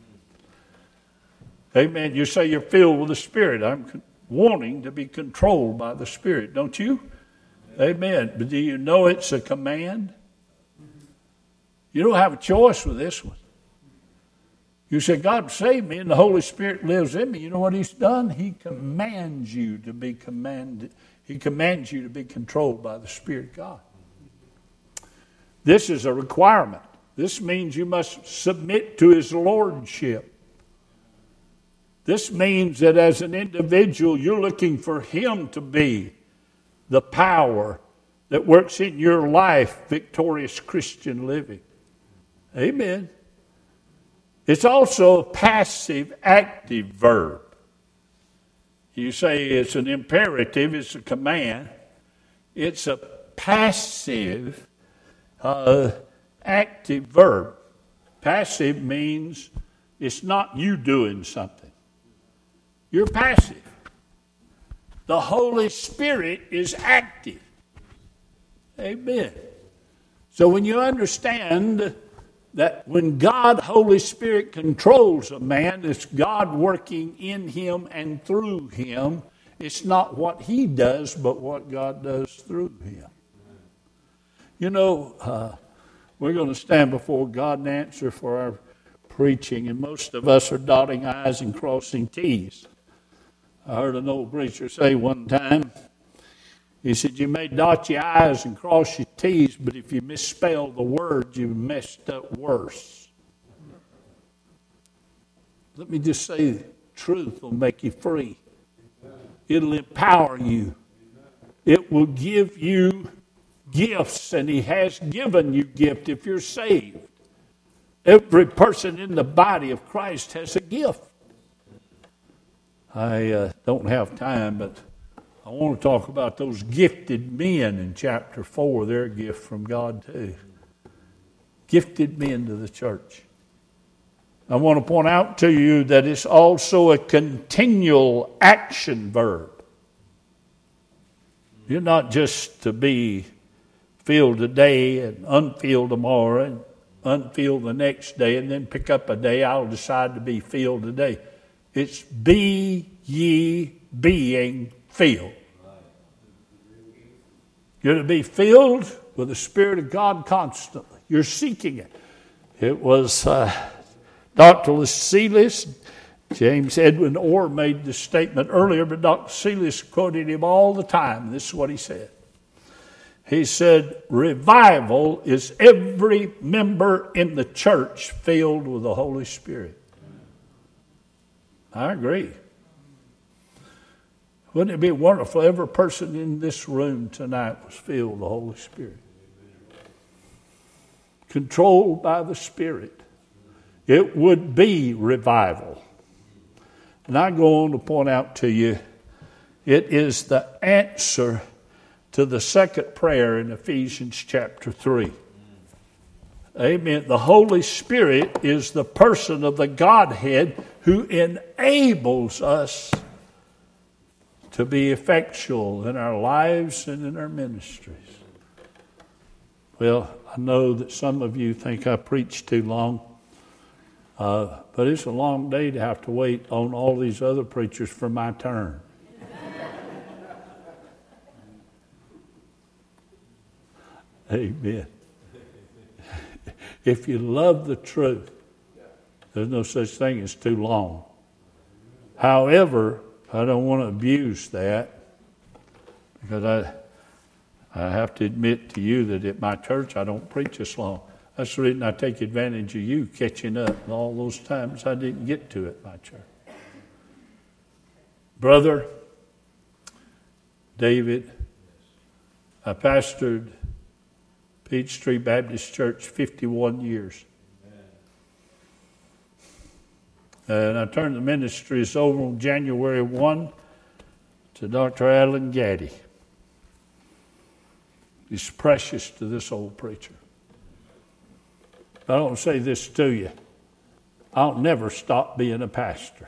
Amen. You say you're filled with the Spirit. I'm con- wanting to be controlled by the Spirit, don't you? Amen. But do you know it's a command? You don't have a choice with this one. You say, God saved me and the Holy Spirit lives in me. You know what He's done? He commands you to be commanded. He commands you to be controlled by the Spirit of God. This is a requirement. This means you must submit to His lordship. This means that as an individual, you're looking for Him to be the power that works in your life, victorious Christian living. Amen. It's also a passive, active verb. You say it's an imperative, it's a command. It's a passive, uh, active verb. Passive means it's not you doing something. You're passive. The Holy Spirit is active. Amen. So when you understand that when God, Holy Spirit, controls a man, it's God working in him and through him. It's not what he does, but what God does through him. You know, uh, we're going to stand before God and answer for our preaching, and most of us are dotting I's and crossing T's. I heard an old preacher say one time, he said, you may dot your I's and cross your T's, but if you misspell the word, you messed up worse. Let me just say, truth will make you free. It'll empower you. It will give you gifts, and He has given you gift if you're saved. Every person in the body of Christ has a gift. I uh, don't have time, but I want to talk about those gifted men in chapter four. They're a gift from God too. Gifted men to the church. I want to point out to you that it's also a continual action verb. You're not just to be filled today and unfilled tomorrow and unfilled the next day and then pick up a day. I'll decide to be filled today. It's be ye being filled. You're to be filled with the Spirit of God constantly. You're seeking it. It was uh, Doctor Seeless, James Edwin Orr made this statement earlier, but Doctor Seeless quoted him all the time. This is what he said. He said, revival is every member in the church filled with the Holy Spirit. I agree. Wouldn't it be wonderful if every person in this room tonight was filled with the Holy Spirit? Controlled by the Spirit. It would be revival. And I go on to point out to you, it is the answer to the second prayer in Ephesians chapter three. Amen. The Holy Spirit is the person of the Godhead who enables us to be effectual in our lives and in our ministries. Well, I know that some of you think I preach too long, uh, but it's a long day to have to wait on all these other preachers for my turn. Amen. If you love the truth, there's no such thing as too long. However, I don't want to abuse that because I I have to admit to you that at my church I don't preach this long. That's the reason I take advantage of you catching up and all those times I didn't get to at my church. Brother David, I pastored Peachtree Baptist Church fifty-one years. And I turned the ministries over on January first to Doctor Alan Gaddy. He's precious to this old preacher. I don't say this to you. I'll never stop being a pastor.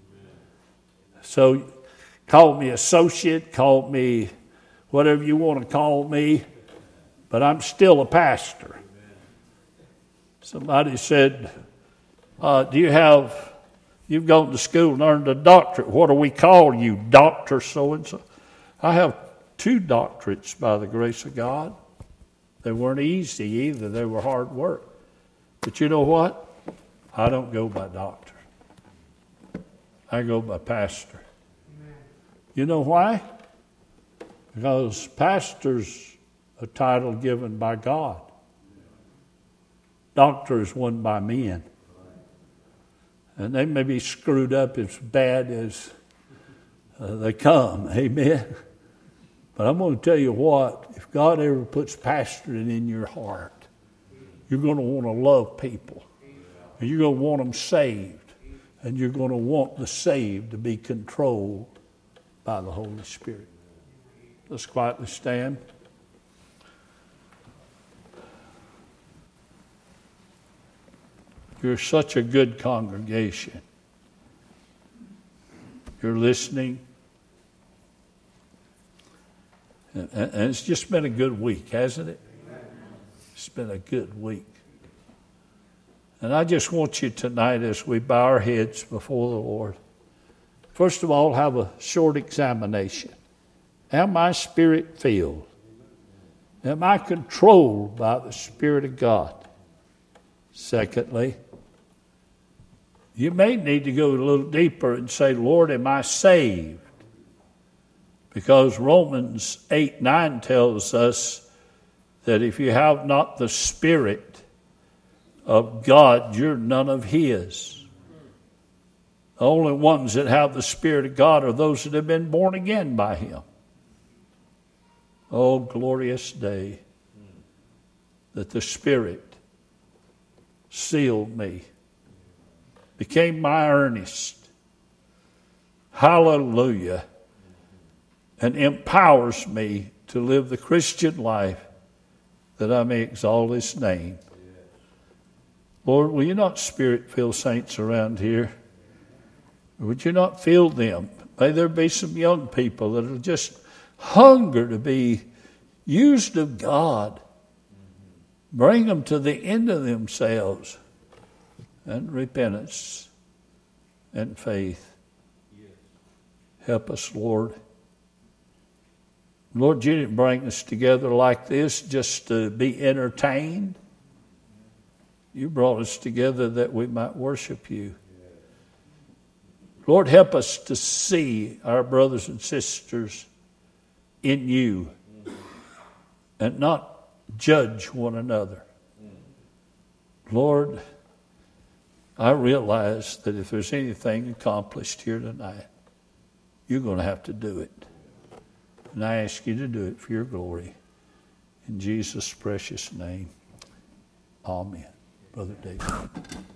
So call me associate, call me whatever you want to call me, but I'm still a pastor. Somebody said, uh, do you have... You've gone to school and earned a doctorate. What do we call you, Doctor so-and-so? I have two doctorates by the grace of God. They weren't easy either. They were hard work. But you know what? I don't go by doctor. I go by pastor. Amen. You know why? Because pastor's a title given by God. Doctor is one by men. And they may be screwed up as bad as uh, they come. Amen. But I'm going to tell you what, if God ever puts pastoring in your heart, you're going to want to love people. And you're going to want them saved. And you're going to want the saved to be controlled by the Holy Spirit. Let's quietly stand. You're such a good congregation. You're listening. And, and it's just been a good week, hasn't it? It's been a good week. And I just want you tonight, as we bow our heads before the Lord, first of all, have a short examination. Am I Spirit-filled? Am I controlled by the Spirit of God? Secondly, you may need to go a little deeper and say, Lord, am I saved? Because Romans eight nine tells us that if you have not the Spirit of God, you're none of His. The only ones that have the Spirit of God are those that have been born again by Him. Oh, glorious day that the Spirit sealed me, became my earnest. Hallelujah. And empowers me to live the Christian life that I may exalt His name. Lord, will you not Spirit-filled saints around here? Would you not fill them? May there be some young people that are just hunger to be used of God. Bring them to the end of themselves and repentance and faith. Help us, Lord. Lord, you didn't bring us together like this just to be entertained. You brought us together that we might worship you. Lord, help us to see our brothers and sisters in you and not judge one another. Lord, I realize that if there's anything accomplished here tonight, you're going to have to do it. And I ask you to do it for your glory. In Jesus' precious name, amen. Brother David.